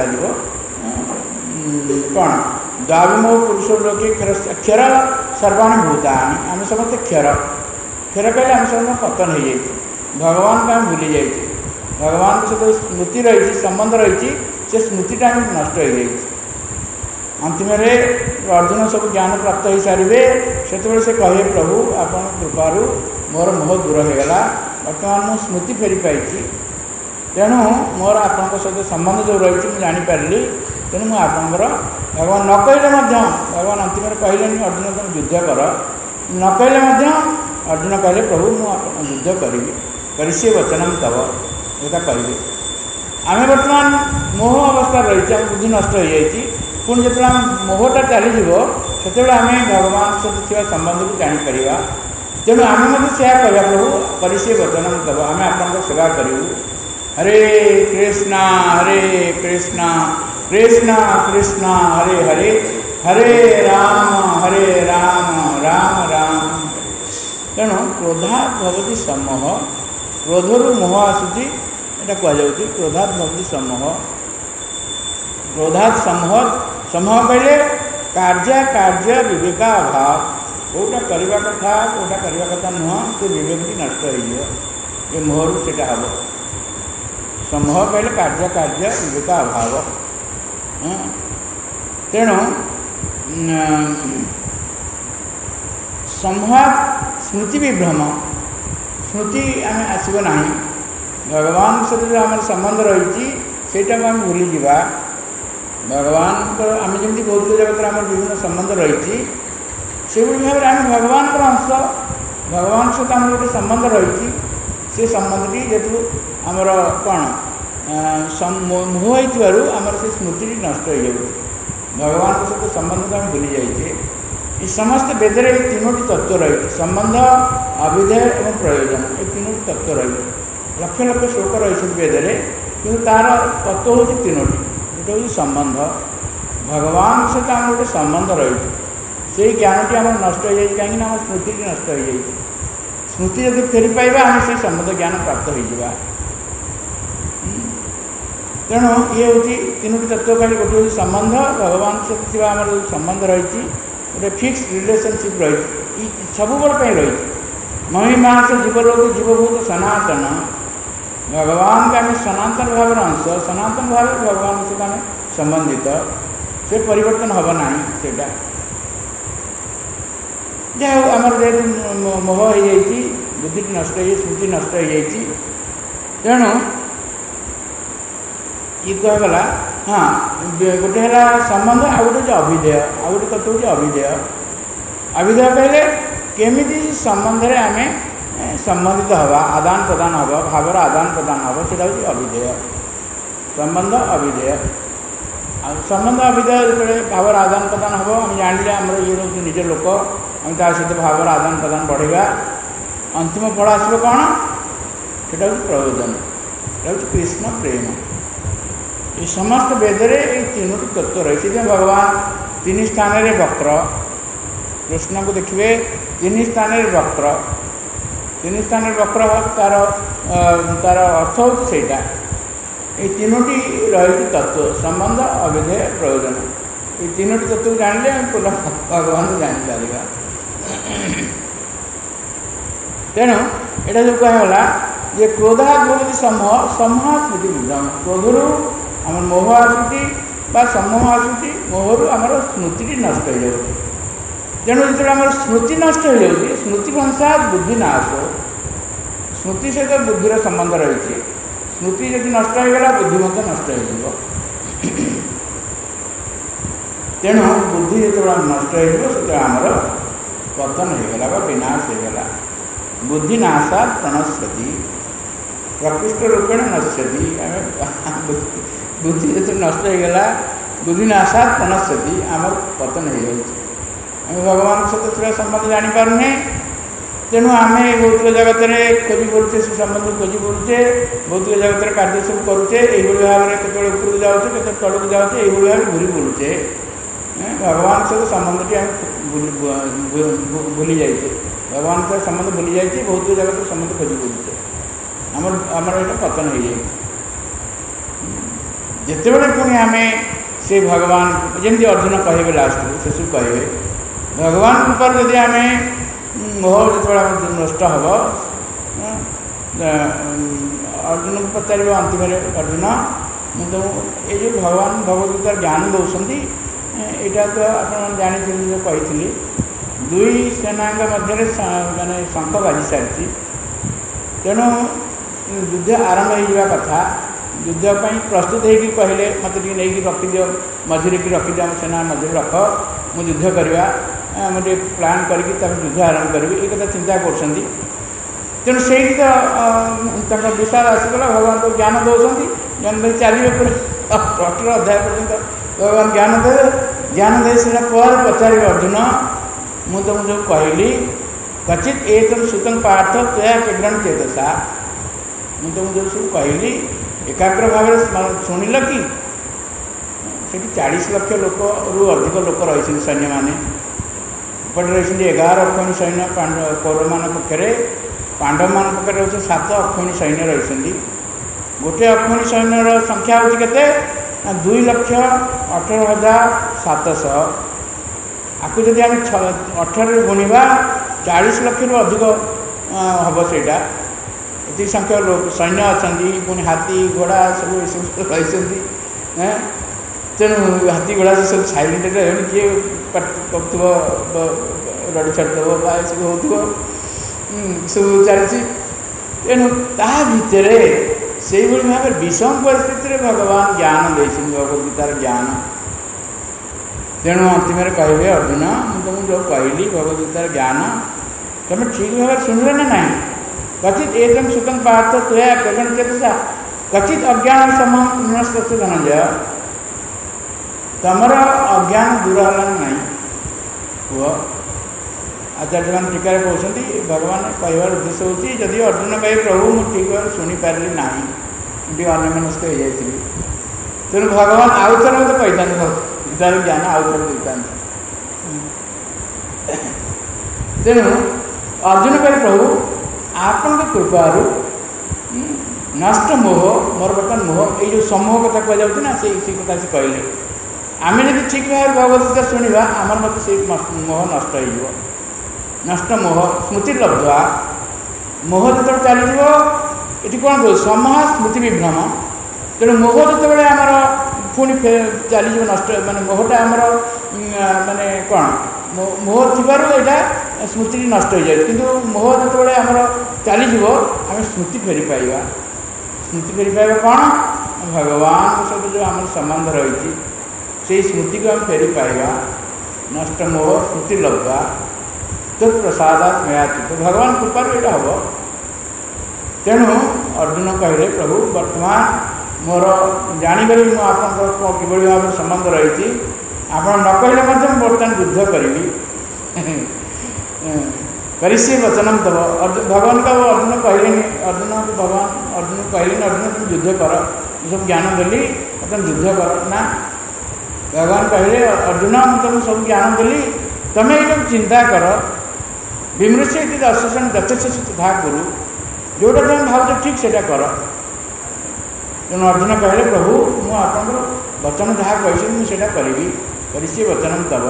कौन द्वाविमो पुरुष लोके क्षर सर्वाणी भूतानि आम समस्त क्षर क्षर कहले आम समस्त पतन हो जाए भगवान को आम भूली जाए भगवान के सहित स्मृति रही संबंध रही से स्मृतिटा आम नष्ट हो जाए अंतिम अर्जुन सब ज्ञान प्राप्त हो सारे से कहे प्रभु आपण कृपारू मोर मोह दूर होगा बर्तमान मु स्मृति फेरी पाई तेणु मोर आपण सहित संबंध जो रही मुझे जापारि तेणु मुझे आपंकर भगवान न कहले भगवान अंतिम कहले अर्जुन तुम युद्ध कर न कहले अर्जुन कहले प्रभु मुझे युद्ध करी करिष्ये वचनम तव यहाँ कहे आम बर्तमान मोह अवस्था रही आम बुद्धि नष्ट हो जाए पुणी जो आम मोहटा चलीजो से आम भगवान सहित संबंध को जापर तेणु आम से कह प्रभु करिष्ये वचनम तव आम आप सेवा करूँ हरे कृष्णा कृष्णा कृष्णा हरे हरे हरे राम राम राम। तेणु क्रोधात भवति समूह क्रोधरु मोह आसूची यहाँ कहुच्छी क्रोधात भवति समूह क्रोधात समूह कहले कार्य कार्य विवेका अभाव कौटा करवा कथा कौटा करवा कथा नुह से विवेक भी नष्ट हो मोहरु से हम समूह कहले कार्य कार्य विवेका अभाव तेणु समूह स्मृति विभ्रम स्मृति आम आसब ना भगवान सहित जो आम संबंध रही सेटा आम भूली जा भगवान को आम जमी भौतिक जगत आम विभिन्न संबंध रही से भाव में आम भगवान अंश भगवान सहित आम गोटे संबंध रही से संबंधटी जेतु आमर कौन ମୋହ ହୋଇଥିବାରୁ ଆମର ସେ ସ୍ମୃତିଟି ନଷ୍ଟ ହୋଇଯାଉଛି। ଭଗବାନଙ୍କ ସହିତ ସମ୍ବନ୍ଧକୁ ଆମେ ଭୁଲି ଯାଇଛେ। ଏ ସମସ୍ତ ବେଦରେ ଏ ତିନୋଟି ତତ୍ତ୍ୱ ରହିଛି, ସମ୍ବନ୍ଧ, ଅଭିଧେୟ ଏବଂ ପ୍ରୟୋଜନ। ଏ ତିନୋଟି ତତ୍ତ୍ୱ ରହିଛି। ଲକ୍ଷ ଲକ୍ଷ ଶ୍ଲୋକ ରହିଛନ୍ତି ବେଦରେ, କିନ୍ତୁ ତା'ର ତତ୍ତ୍ୱ ହେଉଛି ତିନୋଟି। ଗୋଟେ ହେଉଛି ସମ୍ବନ୍ଧ, ଭଗବାନଙ୍କ ସହିତ ଆମର ଗୋଟେ ସମ୍ବନ୍ଧ ରହିଛି। ସେଇ ଜ୍ଞାନଟି ଆମର ନଷ୍ଟ ହୋଇଯାଇଛି, କାହିଁକିନା ଆମ ସ୍ମୃତିଟି ନଷ୍ଟ ହୋଇଯାଇଛି। ସ୍ମୃତି ଯଦି ଫେରି ପାଇବା ଆମେ ସେଇ ସମ୍ବନ୍ଧ ଜ୍ଞାନ ପ୍ରାପ୍ତ ହୋଇଯିବା। ତେଣୁ ଇଏ ହେଉଛି ତିନୋଟି ତତ୍ତ୍ୱ କାଲି। ଗୋଟେ ହେଉଛି ସମ୍ବନ୍ଧ, ଭଗବାନଙ୍କ ସହିତ ଥିବା ଆମର ଯେଉଁ ସମ୍ବନ୍ଧ ରହିଛି, ଗୋଟେ ଫିକ୍ସ ରିଲେସନସିପ୍ ରହିଛି, ସବୁବେଳେ ପାଇଁ ରହିଛି। ମହିମାଂସ ଜୀବଲୋକ ଜୀବଭୂତ ସନାତନ, ଭଗବାନଙ୍କୁ ଆମେ ସନାତନ ଭାବରେ ଅଂଶ, ସନାତନ ଭାବରେ ଭଗବାନଙ୍କ ସହିତ ଆମେ ସମ୍ବନ୍ଧିତ, ସେ ପରିବର୍ତ୍ତନ ହେବ ନାହିଁ। ସେଇଟା ଯାହା ହଉ ଆମର ଯେହେତୁ ମୋହ ହୋଇଯାଇଛି, ବୁଦ୍ଧିଟି ନଷ୍ଟ ହୋଇଯାଇଛି, ସ୍ମୃତି ନଷ୍ଟ ହୋଇଯାଇଛି, ତେଣୁ ଇଏ କୁହାଗଲା। ହଁ, ଗୋଟେ ହେଲା ସମ୍ବନ୍ଧ, ଆଉ ଗୋଟେ ହେଉଛି ଅଭିଧେୟ, ଆଉ ଗୋଟେ ତତ୍ତ୍ୱ ହେଉଛି ଅଭିଧେୟ। ଅଭିଧେୟ କହିଲେ କେମିତି ସମ୍ବନ୍ଧରେ ଆମେ ସମ୍ବନ୍ଧିତ ହେବା, ଆଦାନ ପ୍ରଦାନ ହେବ, ଭାବର ଆଦାନ ପ୍ରଦାନ ହେବ, ସେଇଟା ହେଉଛି ଅଭିଧେୟ। ସମ୍ବନ୍ଧ ଅଭିଧେୟ। ଆଉ ସମ୍ବନ୍ଧ ଅଭିଧେୟ ଯେତେବେଳେ ଭାବର ଆଦାନ ପ୍ରଦାନ ହେବ, ଆମେ ଜାଣିଲେ ଆମର ଇଏ ହେଉଛି ନିଜ ଲୋକ, ଆମେ ତା ସହିତ ଭାବର ଆଦାନ ପ୍ରଦାନ ବଢ଼େଇବା, ଅନ୍ତିମ ଫଳ ଆସିବ କ'ଣ? ସେଇଟା ହେଉଛି ପ୍ରୟୋଜନ, ସେଇଟା ହେଉଛି କୃଷ୍ଣ ପ୍ରେମ। ଏ ସମସ୍ତ ବେଦରେ ଏଇ ତିନୋଟି ତତ୍ତ୍ୱ ରହିଛି। ସେଥିପାଇଁ ଭଗବାନ ତିନି ସ୍ଥାନରେ ବକ୍ର, କୃଷ୍ଣଙ୍କୁ ଦେଖିବେ ତିନି ସ୍ଥାନରେ ବକ୍ର, ତିନି ସ୍ଥାନରେ ବକ୍ର ତା'ର ଅର୍ଥ ହେଉଛି ସେଇଟା। এই তিনোটি রয়েছে তত্ত্ব, সম্বন্ধ, অভিধেয়, প্রয়োজন। এই তিনোটি তত্ত্বକୁ ଜାଣିଲେ ଆମେ ପୁରା ଭଗବାନଙ୍କୁ ଜାଣିପାରିବା। ତେଣୁ ଏଇଟା ଯେଉଁ କୁହାଗଲା ଯେ କ୍ରୋଧାତ୍ ଭବତି ସମୂହ, ସମୂହାତ୍ ସ୍ମୃତି ବିଭ୍ରମ। କ୍ରୋଧରୁ ଆମର ମୋହ ଆସୁଛି ବା ସମୂହ ଆସୁଛି, ମୋହରୁ ଆମର ସ୍ମୃତିଟି ନଷ୍ଟ ହୋଇଯାଉଛି। ତେଣୁ ଯେତେବେଳେ ଆମର ସ୍ମୃତି ନଷ୍ଟ ହୋଇଯାଉଛି, ସ୍ମୃତି ଭଂସାତ୍ ବୁଦ୍ଧି ନାଶ। ସ୍ମୃତି ସହିତ ବୁଦ୍ଧିର ସମ୍ବନ୍ଧ ରହିଛି। ସ୍ମୃତି ଯଦି ନଷ୍ଟ ହୋଇଗଲା, ବୁଦ୍ଧି ମଧ୍ୟ ନଷ୍ଟ ହୋଇଯିବ। ତେଣୁ ବୁଦ୍ଧି ଯେତେବେଳେ ନଷ୍ଟ ହୋଇଯିବ, ସେତେବେଳେ ଆମର ପତନ ହୋଇଗଲା ବା ବିନାଶ ହୋଇଗଲା। ବୁଦ୍ଧି ନାଶାତ୍ ପ୍ରଣଶ୍ୟତି, ପ୍ରକୃଷ୍ଟ ରୂପେଣ ନଶ୍ୟତି। ଆମେ ବୁଦ୍ଧି ଯେତେବେଳେ ନଷ୍ଟ ହୋଇଗଲା, ବୁଦ୍ଧି ନାଶାତ୍ ପ୍ରଣଶ୍ୟତି, ଆମର ପତନ ହୋଇଯାଉଛି। ଆମେ ଭଗବାନଙ୍କ ସହିତ ଥିବା ସମ୍ବନ୍ଧ ଜାଣିପାରୁନେ। ତେଣୁ ଆମେ ଭୌତିକ ଜଗତରେ ଖୋଜି ପଡ଼ୁଛେ, ସେ ସମ୍ବନ୍ଧ ଖୋଜି ପଡ଼ୁଛେ, ଭୌତିକ ଜଗତରେ କାର୍ଯ୍ୟ ସବୁ କରୁଛେ। ଏଇଭଳି ଭାବରେ କେତେବେଳେ ଉପରକୁ ଯାଉଛେ, କେତେବେଳେ ତଳକୁ ଯାଉଛେ, ଏଇଭଳି ଭାବରେ ଘୁରି ବୁଲୁଛେ। ଭଗବାନଙ୍କ ସହିତ ସମ୍ବନ୍ଧଟି ଆମେ ଭୁଲି ଯାଇଛେ। ଭଗବାନଙ୍କ ସହିତ ସମ୍ବନ୍ଧ ଭୁଲି ଯାଇଛେ, ଭୌତିକ ଜଗତରେ ସମ୍ବନ୍ଧ ଖୋଜି ପଡ଼ୁଛେ। ଆମର ଏଇଟା ପତନ ହୋଇଯାଇଛି। ଯେତେବେଳେ ପୁଣି ଆମେ ସେ ଭଗବାନ, ଯେମିତି ଅର୍ଜୁନ କହିବେ, ଲାଷ୍ଟକୁ ଶେଷକୁ କହିବେ, ଭଗବାନଙ୍କ ଉପରେ ଯଦି ଆମେ ମୋହ ଯେତେବେଳେ ଆମ ନଷ୍ଟ ହେବ, ଅର୍ଜୁନକୁ ପଚାରିବ ଅନ୍ତିମରେ, ଅର୍ଜୁନ ମୁଁ ତୁମକୁ ଏଇ ଯେଉଁ ଭଗବାନ ଭଗବଦ୍ଗୀତାର ଜ୍ଞାନ ଦେଉଛନ୍ତି, ଏଇଟା ତ ଆପଣମାନେ ଜାଣିଥିଲି, ଯେଉଁ କହିଥିଲି, ଦୁଇ ସେନାଙ୍କ ମଧ୍ୟରେ ମାନେ ଶଙ୍ଖ ବାଜି ସାରିଛି। ତେଣୁ ଯୁଦ୍ଧ ଆରମ୍ଭ ହୋଇଯିବା କଥା। ଯୁଦ୍ଧ ପାଇଁ ପ୍ରସ୍ତୁତ ହେଇକି କହିଲେ, ମୋତେ ଟିକେ ନେଇକି ରଖିଦିଅ, ମଝିରେ କି ରଖିଦିଅ, ଆମ ସେନା ମଝିରେ ରଖ, ମୁଁ ଯୁଦ୍ଧ କରିବା, ମୁଁ ଟିକେ ପ୍ଲାନ୍ କରିକି ତାକୁ ଯୁଦ୍ଧ ଆରମ୍ଭ କରିବି, ଏ କଥା ଚିନ୍ତା କରୁଛନ୍ତି। ତେଣୁ ସେଇଠି ତ ତାଙ୍କ ବିଷାଦ ଆସିଗଲା। ଭଗବାନ ତ ଜ୍ଞାନ ଦେଉଛନ୍ତି, ଜ୍ଞାନ ଦେଇ ଚାଲିବେ ପୁରା 18 ଅଧ୍ୟାୟ ପର୍ଯ୍ୟନ୍ତ ଭଗବାନ ଜ୍ଞାନ ଦେବେ। ଜ୍ଞାନ ଦେଇ ସାରିଲା ପରେ ପଚାରିବେ, ଅର୍ଜୁନ ମୁଁ ତୁମକୁ ଯେଉଁ କହିଲି, କ୍ୱଚିତ୍ ଏତଂ ସୁତଂ ପାର୍ଥ ତ୍ୱୟା ବ୍ୟଗ୍ରଂ ଚେତସା, ମୁଁ ତୁମକୁ ଯେଉଁ ସବୁ କହିଲି ଏକାଗ୍ର ଭାବରେ ଶୁଣିଲ କି? ସେଠି 40 ଲକ୍ଷ ଲୋକରୁ ଅଧିକ ଲୋକ ରହିଛନ୍ତି, ସୈନ୍ୟମାନେ। ଏପଟେ ରହିଛନ୍ତି 11 ଅକ୍ଷୌଣୀ ସୈନ୍ୟ କୌରବମାନଙ୍କ ପକ୍ଷରେ, ପାଣ୍ଡବମାନଙ୍କ ପକ୍ଷରେ ରହୁଛନ୍ତି 7 ଅକ୍ଷୌଣୀ ସୈନ୍ୟ ରହିଛନ୍ତି। ଗୋଟିଏ ଅକ୍ଷୌଣୀ ସୈନ୍ୟର ସଂଖ୍ୟା ହେଉଛି କେତେ? 2,18,700। ଆକୁ ଯଦି ଆମେ 18ରେ ଗୁଣିବା, 40 ଲକ୍ଷରୁ ଅଧିକ ହେବ ସେଇଟା। ଏତିକି ସଂଖ୍ୟା ସୈନ୍ୟ ଅଛନ୍ତି, ପୁଣି ହାତୀ ଘୋଡ଼ା ସବୁ ଏସବୁ ରହିଛନ୍ତି। ତେଣୁ ହାତୀ ଘୋଡ଼ା ସବୁ ସାଇଲେଣ୍ଟ ରହିବନି, କିଏ କରୁଥିବ, ରଡ଼ି ଛାଡ଼ିଦେବ ବା ଏସବୁ ହେଉଥିବ, ସବୁ ଚାଲିଛି। ତେଣୁ ତା ଭିତରେ ସେଇଭଳି ଭାବରେ ବିଷମ ପରିସ୍ଥିତିରେ ଭଗବାନ ଜ୍ଞାନ ଦେଇଛନ୍ତି, ଭଗବଦ୍ଗୀତାର ଜ୍ଞାନ। ତେଣୁ ଅନ୍ତିମରେ କହିବେ, ଅର୍ଜୁନ ମୁଁ ତୁମକୁ ଯେଉଁ କହିଲି ଭଗବଦ୍ଗୀତାର ଜ୍ଞାନ ତୁମେ ଠିକ୍ ଭାବରେ ଶୁଣିଲ ନା ନାହିଁ? କ୍ୱଚିତ୍ ଏତଂ ସୁତଂ ପାର୍ଥ ତ୍ୱୟା ବ୍ୟଗ୍ରଂ ଚେତସା, कचित अज्ञान समूह पुनस्कृत धनंजय तमर अज्ञान दूर है ना वो आचार्य मान टीका कहते भगवान कहवार उद्देश्य होती जदि अर्जुन कहे प्रभु मुझे ठीक भाव शुणिपारि ना अन्यमनस्क हो जाती तेणु भगवान आउ थे मत कही तार ज्ञान आउ थे देता तेणु अर्जुन कहे प्रभु आपण कृपार नष्ट मोह मोर बर्तमान मोह ये जो समूह कथा कहुँ ना से कथा से कहले आम जब ठीक भाव भगवद्गीता शुणा आमर मत से मोह नष्ट हो नष्ट मोह स्मृति लब्धा मोह जो चलो ये कौन कह समूह स्मृति विभ्रम तेणु मोह जो आमर पुणी चलीज नष्ट मानने मोहटा आमर मानने कौन मोह थी स्मृति नष्ट हो जाए कि मोह जो आमर चलीज आम स्मृति फेरी पाइबा स्मृति फेरी पाइबा कौन भगवान सहित जो आम संबंध रही से स्मृति को हम फेरी पाइबा नष्ट मोह स्मृति लब्धा तो प्रसादात मयाति तो भगवान कृपार यहाँ हम तेणु अर्जुन कहले प्रभु वर्तमान मोर जाणीगली मुझे आप कि भाव संबंध रही आप न कहले बर्तमान युद्ध करी करिष्ये वचनम तब भगवान का अर्जुन कहले अर्जुन भगवान अर्जुन कहले अर्जुन तुम युद्ध कर सब ज्ञान देली तुम युद्ध कर ना भगवान कहले अर्जुन मुझे तुम सब ज्ञान देली तुम्हें ये चिंता कर विमृश्य दर्शन दक्षस तथा गुरु जोटा तुम भाव ठीक से कर तेणु अर्जुन कहले प्रभु मुझे आप वचन जहाँ कही मुझे करी करिष्ये वचनम तब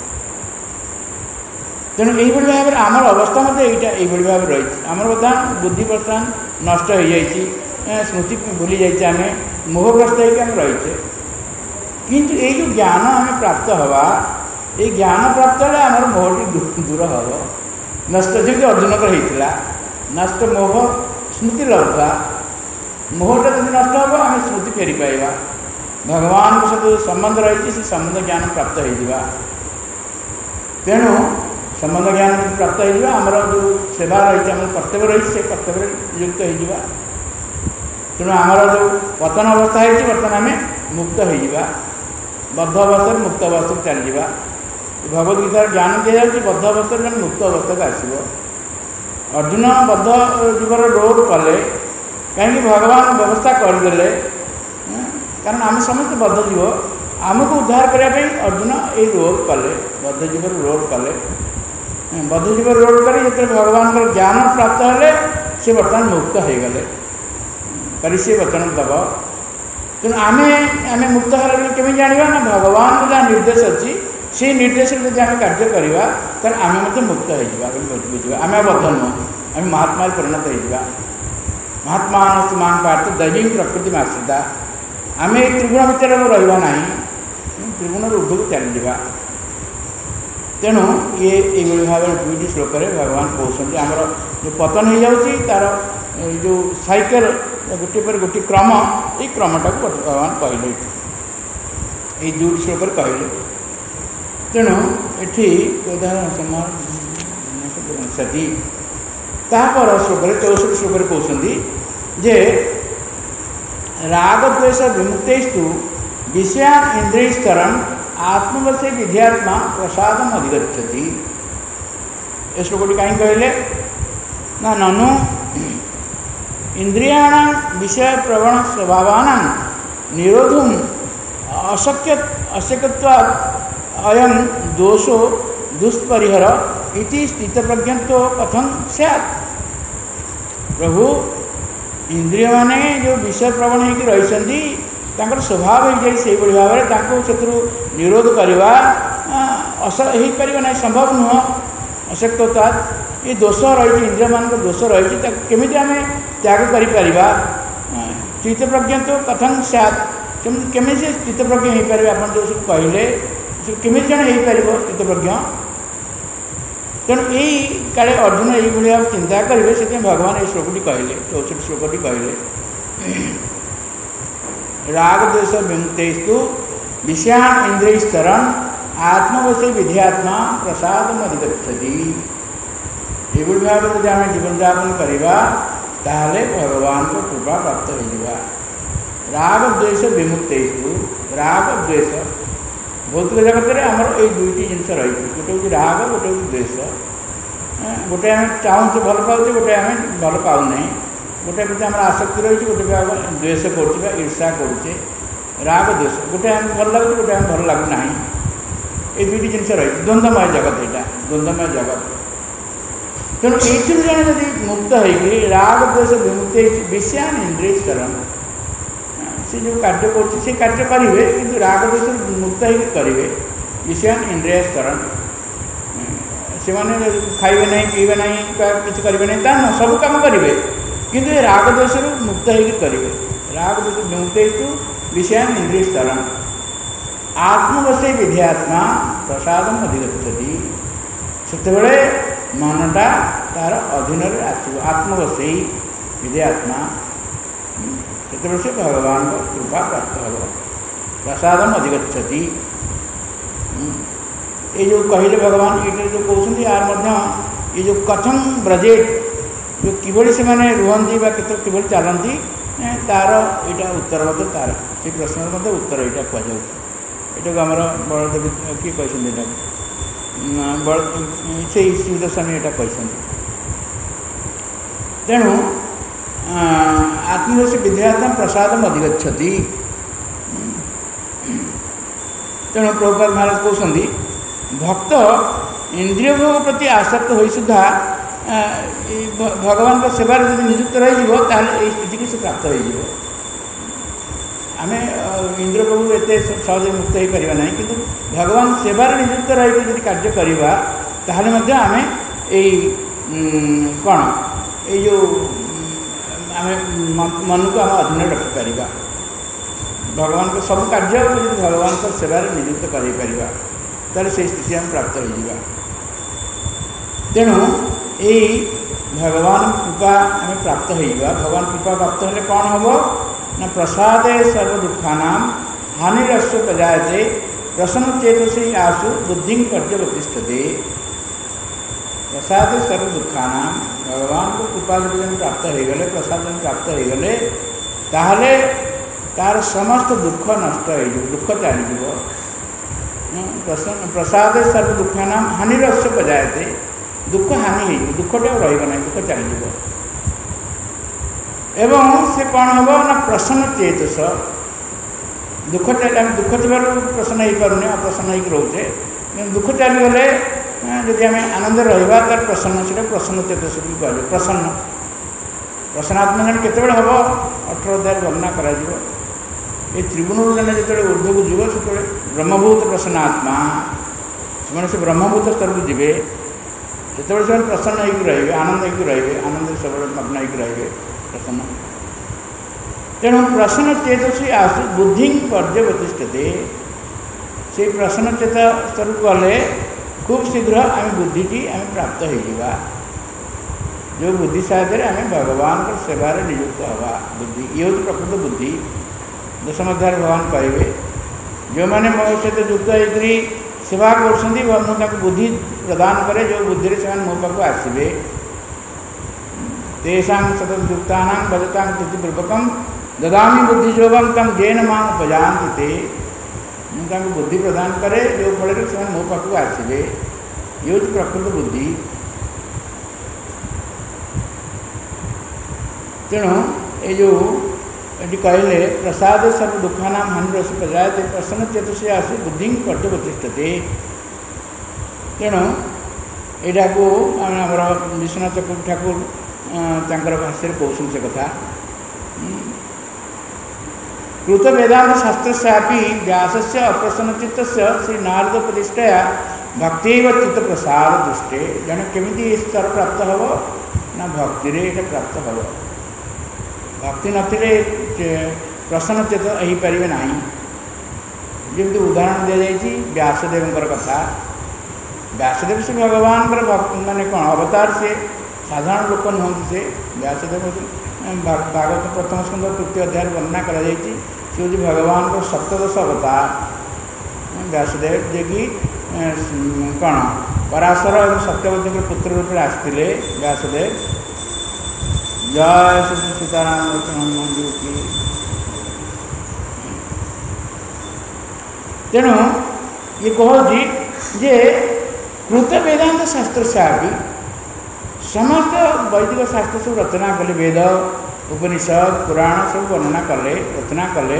तेणु यही भाव में आमर अवस्था मत यही भाव रही आमर बर्तमान बुद्धि बर्तमान नष्ट हो जाए स्मृति भूली जाइए आम मोहग्रस्त होकर रहीचे किंतु ये जो ज्ञान आम प्राप्त हवा ये ज्ञान प्राप्त है आमर मोहटी दूर हम नष्ट जमी अर्जुन होता नष्ट मोह स्मृति लब्धा मोहटा जब नष्ट हम आम स्मृति फेरी पाइबा भगवान को सहित संबंध रही से संबंध ज्ञान प्राप्त हो तेणु संबंध ज्ञान प्राप्त होमर जो सेवा रही आम कर्तव्य रही से कर्तव्य नियुक्त हो तेणु आमर जो पतन अवस्था है बर्तमान आम मुक्त हो बद्ध अवस्था मुक्त अवस्था चलजा भगवद्गीतार ज्ञान दी जाए बद्ध अवस्था जन मुक्त अवस्था को आसो अर्जुन बद्ध जीवर रोध कले कहीं भगवान व्यवस्था करदे कारण आम समस्त बद्ध जीव आमको उद्धार करने अर्जुन ये रोध कले बद्ध जीवर रोध कले बद्ध जीवर रोध कर जो भगवान ज्ञान प्राप्त हेले से बर्तमान मुक्त हो गले करिष्ये वचन तब तेणु आम आम मुक्त है केमी जाना ना भगवान को जहाँ निर्देश अच्छी से निर्देश जब आम कार्य करवा तो आम मुक्त हो बुझा आम बद्ध नुह आम महात्मा परिणत हो महात्मा मान पार्थ दैवी प्रकृति आश्रिता आम ये त्रिगुण भितर रहा ना त्रिगुण ऊर्ध्व को चलीजा तेणु ये भाव में दुईटी श्लोक भगवान कहते आमर जो पतन हो जाऊँगी तार जो साइकेल गोटे पर गोटे क्रम ये क्रमटा को भगवान कहले ये दुईटी श्लोक कहले तेणु ये उदाहरण सती तापर श्लोक 64 श्लोक कहते जे राग द्वेष विमुक्तु विषयान इंद्रियस्तरण आत्मवशे विध्यात्मा प्रसादम अधिगच्छति ये श्लोकटी कहीं कहले ना ननु इंद्रियाण विषय प्रवण स्वभावान निरोधुम अशक्यत्वात् अयं दोषो दुष्परिहर इति स्थितप्रज्ञत्व कथं स्यात् प्रभु इंद्रिय माने जो विषय प्रवण होकर रही स्वभाव हो जाए से भाव में निरोध करवा नहीं संभव नुह अशक्तता ये दोष रही इंद्रिय मान दोष रही केमी आम त्याग कर चित्त प्रज्ञ तो कथं सैत् केमी से चित्त प्रज्ञ हो पारे आप जो सब कहले केमी जन हो पार चित्त प्रज्ञ तेणु यही काले अर्जुन ये भाव चिंता करेंगे से भगवान ये श्लोकटी कहले 64 श्लोकटी कहले राग द्वेष विमुक्तु विषयान इंद्रियस्तरण आत्मवशे विध्यात्मा प्रसादम अधिगच्छति ये भाव में जब आम जीवन यापन करवा ताहले भगवान को कृपा प्राप्त हो राग द्वेष विमुक्तेषु राग द्वेष भौतिक जगत में आमर ये दुईटी जिनस रही गोटे हूँ राग गोटे हूँ द्वेष गोटे आम चाहूँ भल पाचे गोटे आम भल पाऊना गोटे प्रति आम आसक्ति रही गोटे द्वेष करुचे ईर्षा करुचे राग द्वेष गोटे आम भल लगुच गोटे आम भल लगुना ये दुईटी जिनस रही द्वंद्वमय जगत यहाँ द्वंद्वमय जगत तेणु ये जन जब मुक्त हो राग द्वेष विमुक्त विषयान इंद्रिय चरण से जो कार्य कर कार्य करेंगे कि राग द्वेष मुक्त हो करेंगे विषयान इंद्रिय चरण से मैंने खाइबे नहीं पीबे नहीं किसी करेंगे नहीं ना सब कम करेंगे किंतु राग द्वेष मुक्त हो करेंगे राग द्वेष विमुक्त हो विषयान इंद्रिय चरण आत्मवशे विध्यात्मा प्रसाद अधिगछति से मनटा तार अधीन आसो आत्मवशे विध्यात्मा से भगवान को कृपा प्राप्त हो प्रसाद अधिगछति ये जो कहले भगवान ये जो कहते यार ये जो कथम ब्रजेट जो किभली से मैंने रुहंती किभली चलती तार यहाँ उत्तर मत तार से प्रश्न मत उत्तर यहाँ कहुँ आमर बलदेव किए कहते से शिवदर्शनी यहाँ कहते तेणु आत्मवश विद्यात्मा प्रसाद अधिगछति तेणु प्रभुपाद महाराज कहते भक्त इंद्रिय भोग प्रति आसक्त हो सुधा भगवान का सेवार जब निजुक्त रही स्थिति की से प्राप्त हो आम इंद्रिय भोग एत सहज मुक्त हो पार ना कि भगवान सेवार निजुक्त रही कार्य करवा ताहले आम कौन ये जो आम मन को आम अधीन रखिपर भगवान को सब कार्य को भगवान को सेवार निजुक्त कर तार से स्थिति आम प्राप्त हो तेणु यही भगवान कृपा आम प्राप्त हो भगवान कृपा प्राप्त होले कौन हम ना प्रसाद सर्वदुखाना हानिरस्व प्रजायते प्रसन्न चेतसी आसु बुद्धि पर्यवतिष्ठते प्रसाद सर्वदुखाना भगवान को कृपा जब प्राप्त हो गले प्रसाद प्राप्त हो गले ताहले तार समस्त दुख नष्ट हो दुख चलीज प्रसाद सर्व दुखाना हानिरस्व प्रजायते दुख हानि हो दुखटे रहा दुख चलीज एवं से कौन हम ना प्रसन्न चेतस दुख दुख थोड़ा प्रसन्न हो पारे अप्रसन्न हो रोचे दुख चलीगले जदि आम आनंद रहा तार प्रसन्न से प्रसन्न चेतस भी कह प्रसन्न प्रसन्नात्मा जन केत हम 18 अध्याय वर्णना कर त्रिगुण जन जो ऊर्ध्व को जीव से ब्रह्मभूत प्रसन्नात्मा से ब्रह्मभूत स्तर को जीवे से प्रसन्न हो रे आनंद हो रे आनंद सब मग्न हो रे प्रसन्न तेणु प्रसन्न चेतसी आसु बुद्धि पर्यवतिष्ठते से प्रसन्न चेत स्तर को गले खूब शीघ्र आम बुद्धि आम प्राप्त हो जो बुद्धि साहय आम भगवान को सेवार नियुक्त हवा बुद्धि ये हूँ प्रकृत बुद्धि दशम अध्याय भगवान कहे जो मैंने मो सहित युक्त होकर सेवा कर बुद्धि प्रदान करे जो बुद्धि से मो पाक आसवे तेषा सतत युक्ता भजता पूर्वकम ददामी बुद्धियोगम तम जेन मां उपजानते मुझे बुद्धि प्रदान करे जो फल से मो पाक आसवे ये प्रकृत बुद्धि तेणु ये जो ये कहले प्रसाद सर्व दुखाना हानिरस प्रजायते प्रसन्न चेतसी आसु बुद्धि पर्यवतिष्ठते तेणु यहाँ को आमर विश्वनाथ चक्रवर्ती ठाकुर भाष्य कहते से कथा कृत वेदांत शास्त्र व्यास से अप्रसन्न चित्त श्री नारद प्रतिष्ठया भक्ति चित्त प्रसाद दृष्टे जन केमी स्तर प्राप्त हम ना भक्ति ये प्राप्त हम भक्ति नथिले प्रसन्न चेत हो पारे ना जमी उदाहरण दी जाए व्यासदेव कथा व्यासदेव से भगवान माने कौन अवतार से साधारण लोक नुहति से व्यासदेव भागवत प्रथम स्कंद तृतीय अध्याय वर्णना कर भगवान को सप्तदश अवतार व्यासदेव जे कि कौन पराशर और सत्यवती के पुत्र रूप में आसते व्यासदेव जय श्री सीताराम की तेणु ये कहूँ जे कृत वेदांत शास्त्र से समस्त वैदिक शास्त्र सब रचना कले, वेद उपनिषद पुराण सब वर्णना कले, रचना कले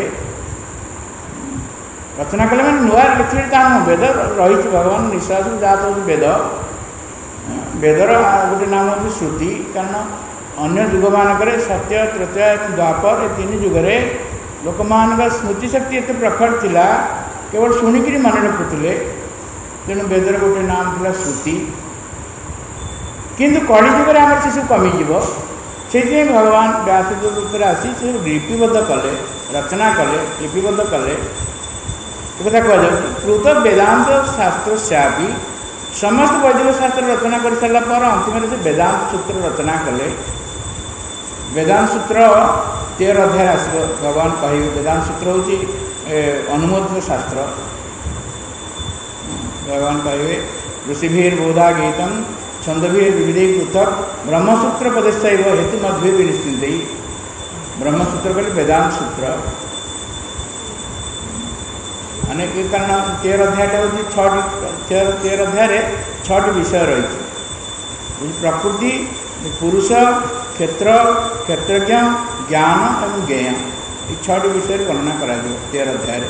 मैंने नुआ लिखिले ताम वेद रही भगवान निश्वास जहाँ तो वेद वेदर गोटे नाम हूँ श्रुति। कारण अन्य जुग मानक सत्य त्रेता द्वापर ये तीन जुगे लोक मान स्मृति शक्ति एत प्रखर थिला, केवल शुणिक मन रखुले। तेणु वेदर गोटे नाम था श्रुति। किंतु कली जुगे आम से सब कमिज से भगवान व्यासदेव आसी से लिपिबद्ध कले, रचना कले, लिपिबद्ध कले। कथा कह कृत वेदांत शास्त्र से समस्त वैदिक शास्त्र रचना कर सारा पर अंतिम से वेदांत सूत्र रचना कले। वेदांत सूत्र 13 अध्याय आसो भगवान कह वेदांत सूत्र हूँ अनुमोदित शास्त्र। भगवान कहे ऋषिभीर बोधा गीतम छंदभीर विविधि पृथक ब्रह्मसूत्र पदस्थ हेतु मध्य निश्चिंत। ब्रह्मसूत्र कहले वेदांत सूत्र अनेक कारण 13 अध्यायटा हूँ 13 अध्याय 6टी विषय रही। प्रकृति, पुरुष, क्षेत्र, क्षेत्रज्ञ, ज्ञान और ज्ञेय ये 6टी विषय वर्णना करा 13 अध्याय।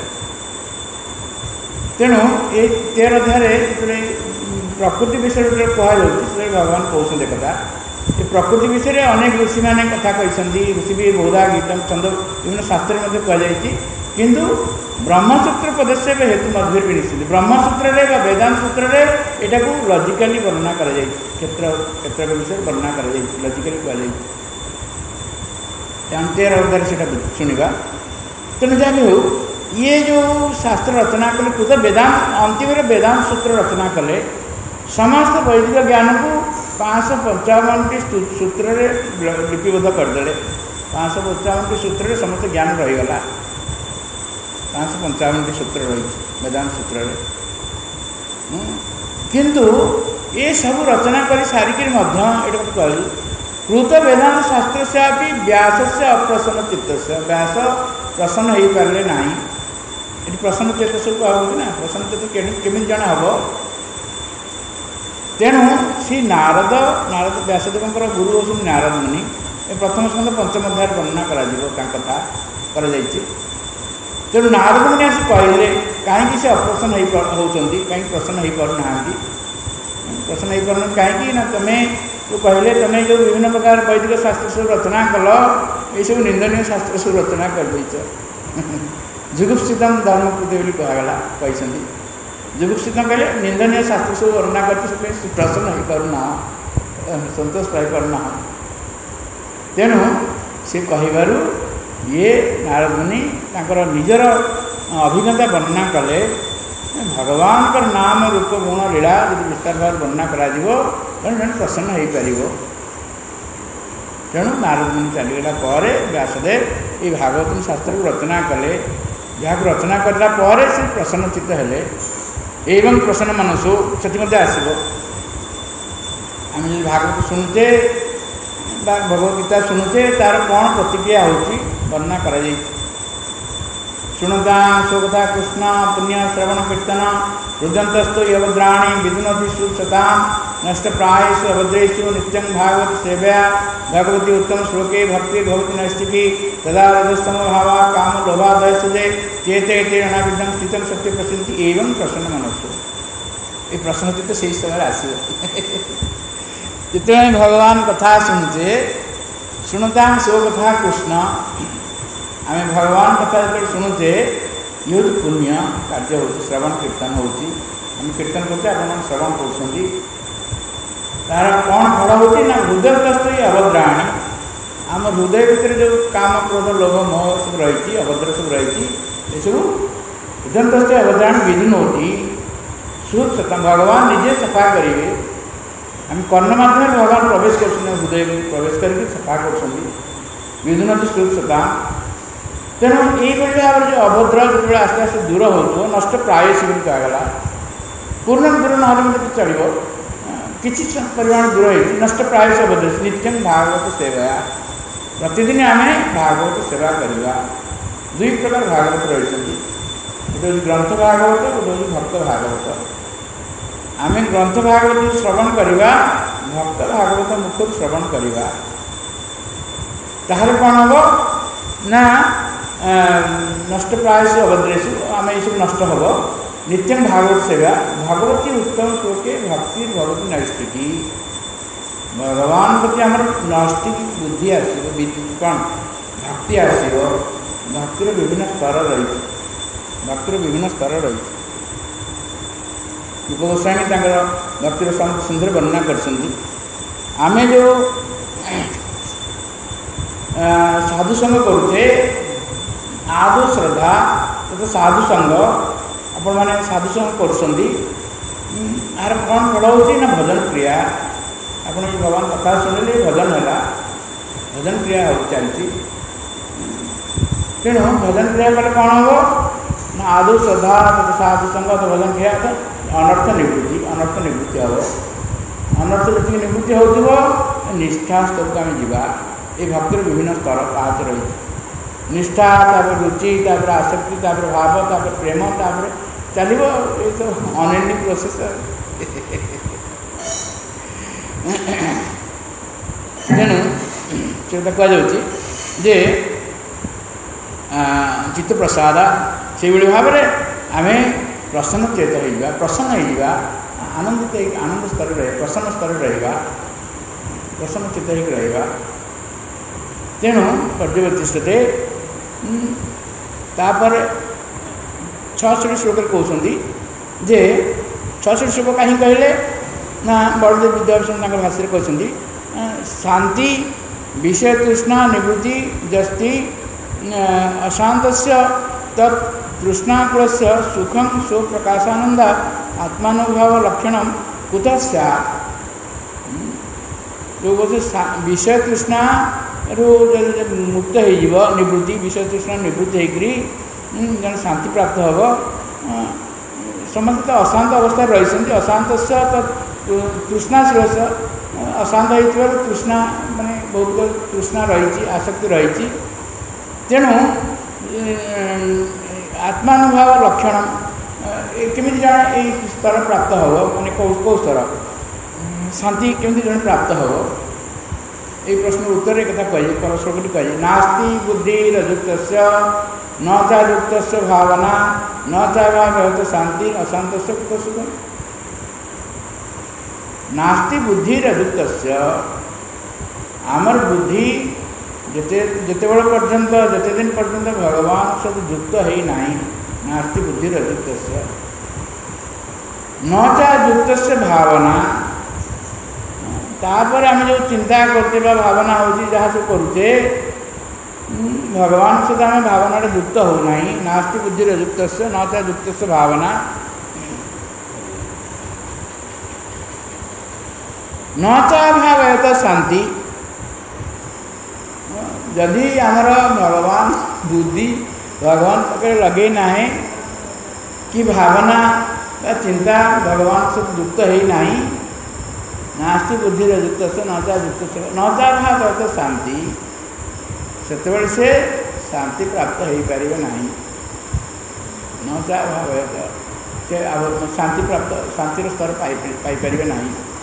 तेणु ये 13 अध्याय जो प्रकृति विषय जो कहुँ भगवान कहते कथा ये प्रकृति विषय अनेक ऋषि मैंने कथा कहते। ऋषि भी बोधा गीतम छंद विभिन्न शास्त्र कहुई। किंतु ब्रह्मसूत्र पदस्थ हेतु मध्य भी निश्चित। ब्रह्मसूत्र वेदांत सूत्र यहाँ को लजिकाली वर्णना कर क्षेत्र क्षेत्र विषय वर्णना कर लजिकाली कहुई। 13 अध्याय से शुणा। तेणु जहाँ भी हो ये जो शास्त्र रचना कले कृत वेदांत अंतिम वेदांत सूत्र रचना कले समस्त वैदिक ज्ञान को 555टी सूत्र लिपिबद्ध करदे। 555टी सूत्र समस्त ज्ञान रहीगला। 555टी सूत्र रही वेदांत सूत्र। किंतु ये सब रचना कर सारिक कहल कृत वेदांत शास्त्र से भी व्यास से अप्रसन्न चित्त से व्यास प्रसन्न हो पारे ना। ये प्रसन्न चित्त सब कहूँ ना प्रसन्न चित्त केमी जन हम। तेणु श्री नारद व्यासदेव गुरु हूँ नारद मुनि। प्रथम स्कंद 5म अध्याय वर्णना कथा कर। तेणु नारद मुनि आसी कहले कहीं से अप्रसन्न होती कहीं प्रसन्न हो पाना प्रसन्न हो पार कहीं ना तुम्हें जो कहले तुम्हें जो विभिन्न प्रकार वैदिक शास्त्र सब रचना कल ये सब निंदनीय शास्त्र सब रचना कर जुगुप्सितम धर्मकृति कहगला कहते। जुगुप्सित कहले निंदनीय शास्त्र सब वर्णना करते प्रसन्न हो पाना संतोष पाई पाना। तेणु से कहू ये नारद मुनि निजर अभिज्ञता वर्णना कले भगवान का नाम रूप गुण लीला यदि विस्तार भाव वर्णना करा तेणु प्रसन्न हो पार। तेणु नारद मुनि चलीगला पर व्यासदेव ये भागवत शास्त्र को रचना कले। जहाँ रचना करला पर से प्रसन्न चित्त हेले एवं प्रसन्न मनसो से आसो। आम जो भागवत शुणुचे भगवदगीता शुणुचे तार कौन प्रतिक्रिया होची वर्णना करा जाई। शुणुता सुकथा कृष्ण पुण्य श्रवण कीर्तन रुदंतस्तो यवद्राणी विदुनोतिषु सताम नष्ट प्रायेषु अभद्रेषु नित्यं भागवत सेवया भगवती उत्तम श्लोके भक्ति भवति नैष्टिकी तदा रजस्तम भावा काम लोभादय सुजे चेते रणविद्धं स्थितं सत्य प्रसिद्धि एवं प्रसन्न मनसो। ये प्रसन्न चित्त से समय आसो जिते भगवान कथा शुणुचे शुणुता सो कथा कृष्ण आम भगवान कथा जो शुणुचे ये हूँ पुण्य कार्य हो श्रवण कीर्तन होती आम कीर्तन करते आप श्रवण कर तार कौन फल हो हृदयग्रस्त ये अभद्राणी आम हृदय भितर जो काम क्रोध लोभ मोह सब रही अभद्र सब रही ये सब हृदयग्रस्त अभद्राणी विधुन होती सुत भगवान निजे सफा करेंगे। आम कर्ण माध्यम भगवान प्रवेश कर हृदय प्रवेश करके सफा कर विधुनति श्रुतता। तेणु यही भाव जो अभद्र जो आस्ते आस्ते दूर हो नष्ट प्रायश कहगला पूर्ण दूर ना चलो किसी परिमाण दूर हो नष्ट प्रायश अभद्र नित्यं भागवत सेवया प्रतिदिन आम भागवत सेवा करवा। दुई प्रकार भागवत रही गोटे हूँ ग्रंथ भागवत, गोटे हूँ भक्त भागवत। आम ग्रंथ भागवत श्रवण करवा, भक्त भागवत मुखर श्रवण करवा, ताहले कौन हम ना नष्ट प्रायश अभद्रेशु आम ये सब नष्ट हम। नित्यम भागवत सेवा भगवती उत्तम श्लोके भक्ति भगवती नैष्टिकी। भगवान प्रति आम नैष्टिक बुद्धि आसो कौन भक्ति आसो। भक्तिर विभिन्न स्तर रही, भक्तिर विभिन्न स्तर रही। रूप गोस्वामी भक्तिर सुंदर वर्णना कर आम जो साधु संग करुचे आदो श्रद्धा तो साधु संग आपण मैंने साधु संग कर कौन फल हो भजन क्रिया। आप भगवान कथा शुणिले भजन है, भजन क्रिया हो चलती। तेणु भजन क्रिया कले कौन हम ना आदो श्रद्धा साधु संग तो भजन क्रिया तो अनर्थ निवृत्ति, अनर्थ निवृत्ति हम। अनर्थ जी निवृत्ति हो निष्ठा स्तर को आम जा। ये भक्तिर विभिन्न स्तर पाँच रही, निष्ठा तापर रुचि तापर आसक्ति तापर भाव तापर प्रेम तापर चलो ये तो अनएंडिंग प्रोसेस। तेणु से कहुच्छे जे चित्त प्रसाद से भाव में आम प्रसन्न चेत हो, प्रसन्न हो, आनंदित आनंद स्तर रहे, प्रसन्न स्तर रहा, प्रसन्न चित्त हो रहा। तेणु पर्यवतिष्ठते। तापर 66 श्लोक कहते जे 66 श्लोक कहीं कहले ना बलदेव विद्याभूषण भाषा कहते शांति विषय तृष्णा निवृत्ति जस्ति अशांत तृष्णाकुल सुखम स्वप्रकाशानंद आत्मानुभाव लक्षण कुतः स्यात्। जो विषय तृष्णा रू मुक्त हो निवृत्ति, विषय तृष्णा निवृत्ति होकर जन शांति प्राप्त हम। समस्त तो अशांत अवस्था रही, अशांत तृष्णाशील अशांत हो तृष्णा माने बहुत तृष्णा रही, आसक्ति रही। तेणु आत्मानुभाव लक्षण केमी जन ये स्तर प्राप्त हम, माने कौ स्तर शांति केमी जन प्राप्त हम। ये प्रश्न उत्तर एक कथा कही परश्लोक कही नास्ति बुद्धिरुक्त न चायुक्त भावना न चाहत शांति अशांत कुत सुख। नास्ति बुद्धिरुक्त आमर बुद्धि जिते बड़ पर्यंत जिते दिन पर्यंत भगवान सब युक्त है ना, नास्ति बुद्धिरुक्त न चायुक्त भावना। तापर आम जो चिंता करते भावना हो जहाँ सब करुचे भगवान सहित आम भावना युक्त होना। नास्ति बुद्धिरुक्त न चायुक्त भावना न चाभावयत शांति। यदि आमर भगवान बुद्धि भगवान पाखे लगे ना कि भावना चिंता भगवान सहित युक्त है ना, नास्ति बुद्धिरुक्त न चायुक्त न चाभावयत शांति, से शांति प्राप्त हो पार ना। न चाभावयत से शांति प्राप्त शांतिर स्तर पाइपर ना।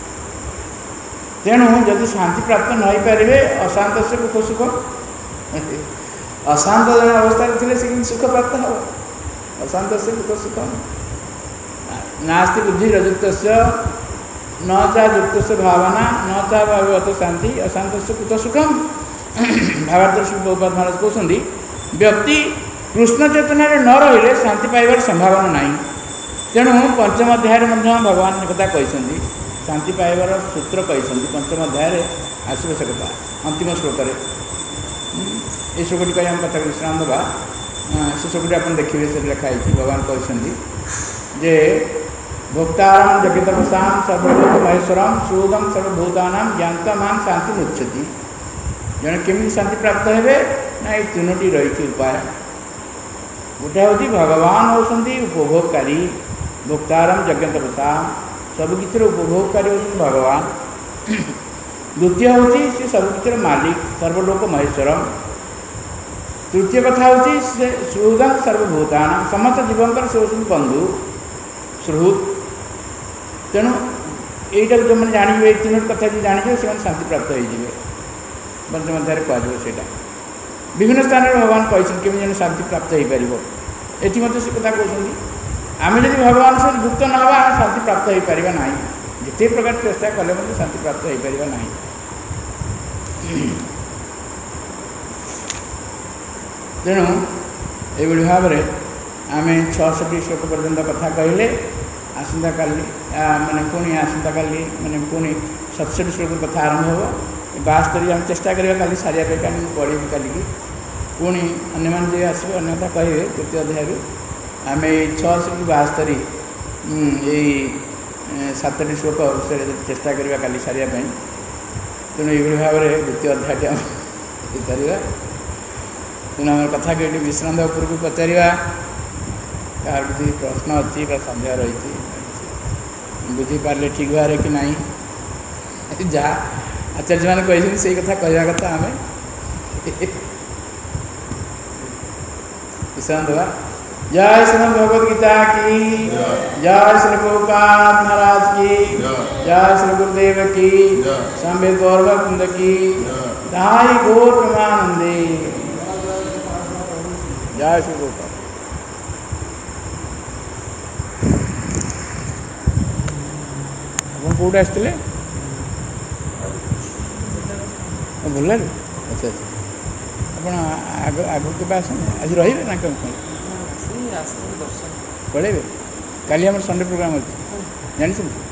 तेणु जदि शांति प्राप्त न हो पारे अशांत से कुछ सुख, अशांत अवस्था थे सुख प्राप्त हो, अशांत से कुछ सुख। नास्ति बुद्धिरुक्त न चायुक्त भावना न चाभावयत शांति अशांत से कुत सुखम। भावार्थ श्री प्रभुपाद महाराज कहते व्यक्ति कृष्ण चेतना न रही शांति पाइबार संभावना ना। तेणु पंचम अध्याय भगवान कथा कहते शांति पाइबार सूत्र कहते पंचम अध्याय आसो से कथा अंतिम श्लोक ये श्लोकटी कही आम कथा विश्राम देवा। से श्लोकटी आप देखिए से लिखाई भगवान कहते जे भोक्तारम जगतपसाम सर्वलोक महेश्वरम सुहृदम सर्वभूतानां ज्ञाता मान शांति मुच्छति। जन केमी शांति प्राप्त हे ना ये तीनोटी रही उपाय। गोटे हूँ भगवान होती उपभोगकारी, भोक्तारम जगतपसाम सबकि उपभोगकारी होती भगवान। द्वितीय हूँ सी सबकि मालिक सर्वलोक महेश्वरम। तृतीय कथा हूँ सुहृद सर्वभूतान समस्त जीवंकर से हूँ बंधु सुहृद तेणु यहीटा जो मैंने जाने ये तीन कथा जो जाने से शांति प्राप्त हो पंच अध्याय कहुटा विभिन्न स्थान में भगवान कहते केमी शांति प्राप्त हो पार ये मत से कथा कहते आम जब भगवान से युक्त न हवा शांति प्राप्त हो पार ना जिते प्रकार चेष्टा कले शांति प्राप्त हो पार ना तेणु ये भाव में आम 66 श्लोक पर्यंत कथा कहले आसंता काली माने पुणी आसंता काली माने पुणी 67 श्लोक कथा आरंभ हो 72 आम चेष्टा करवा काली सारिया पे काली पढ़ी काली की पुणी अन्य मान जो आसो अन्यथा कहे तृतीय अध्याय आम 66 72 यही 7टी श्लोक विषय चेष्टा करवा काली सारिया तेणु ये भाव में द्वितीय अध्याय आम करवा तेणु आम कथा के विश्रांत उपर को पचारा कार किसी प्रश्न अच्छी सन्देह रही बुझीपारे ठीक भाव कि नहीं जहाँ आचार्य मैंने कही से कथा कहवा कथा आम विश्रांत हुआ। जय श्रीमद् भगवद गीता की जय श्री प्रभुपाद महाराज की जय श्री गुरुदेव की संवेद गौरवकुंद की दाई गौर प्रेमानंदे जय श्री प्रभुपाद। आप कौट आसते भल अच्छा अच्छा आप आग के आज रे ना कौन पढ़े काली आम संडे प्रोग्राम अच्छे जानी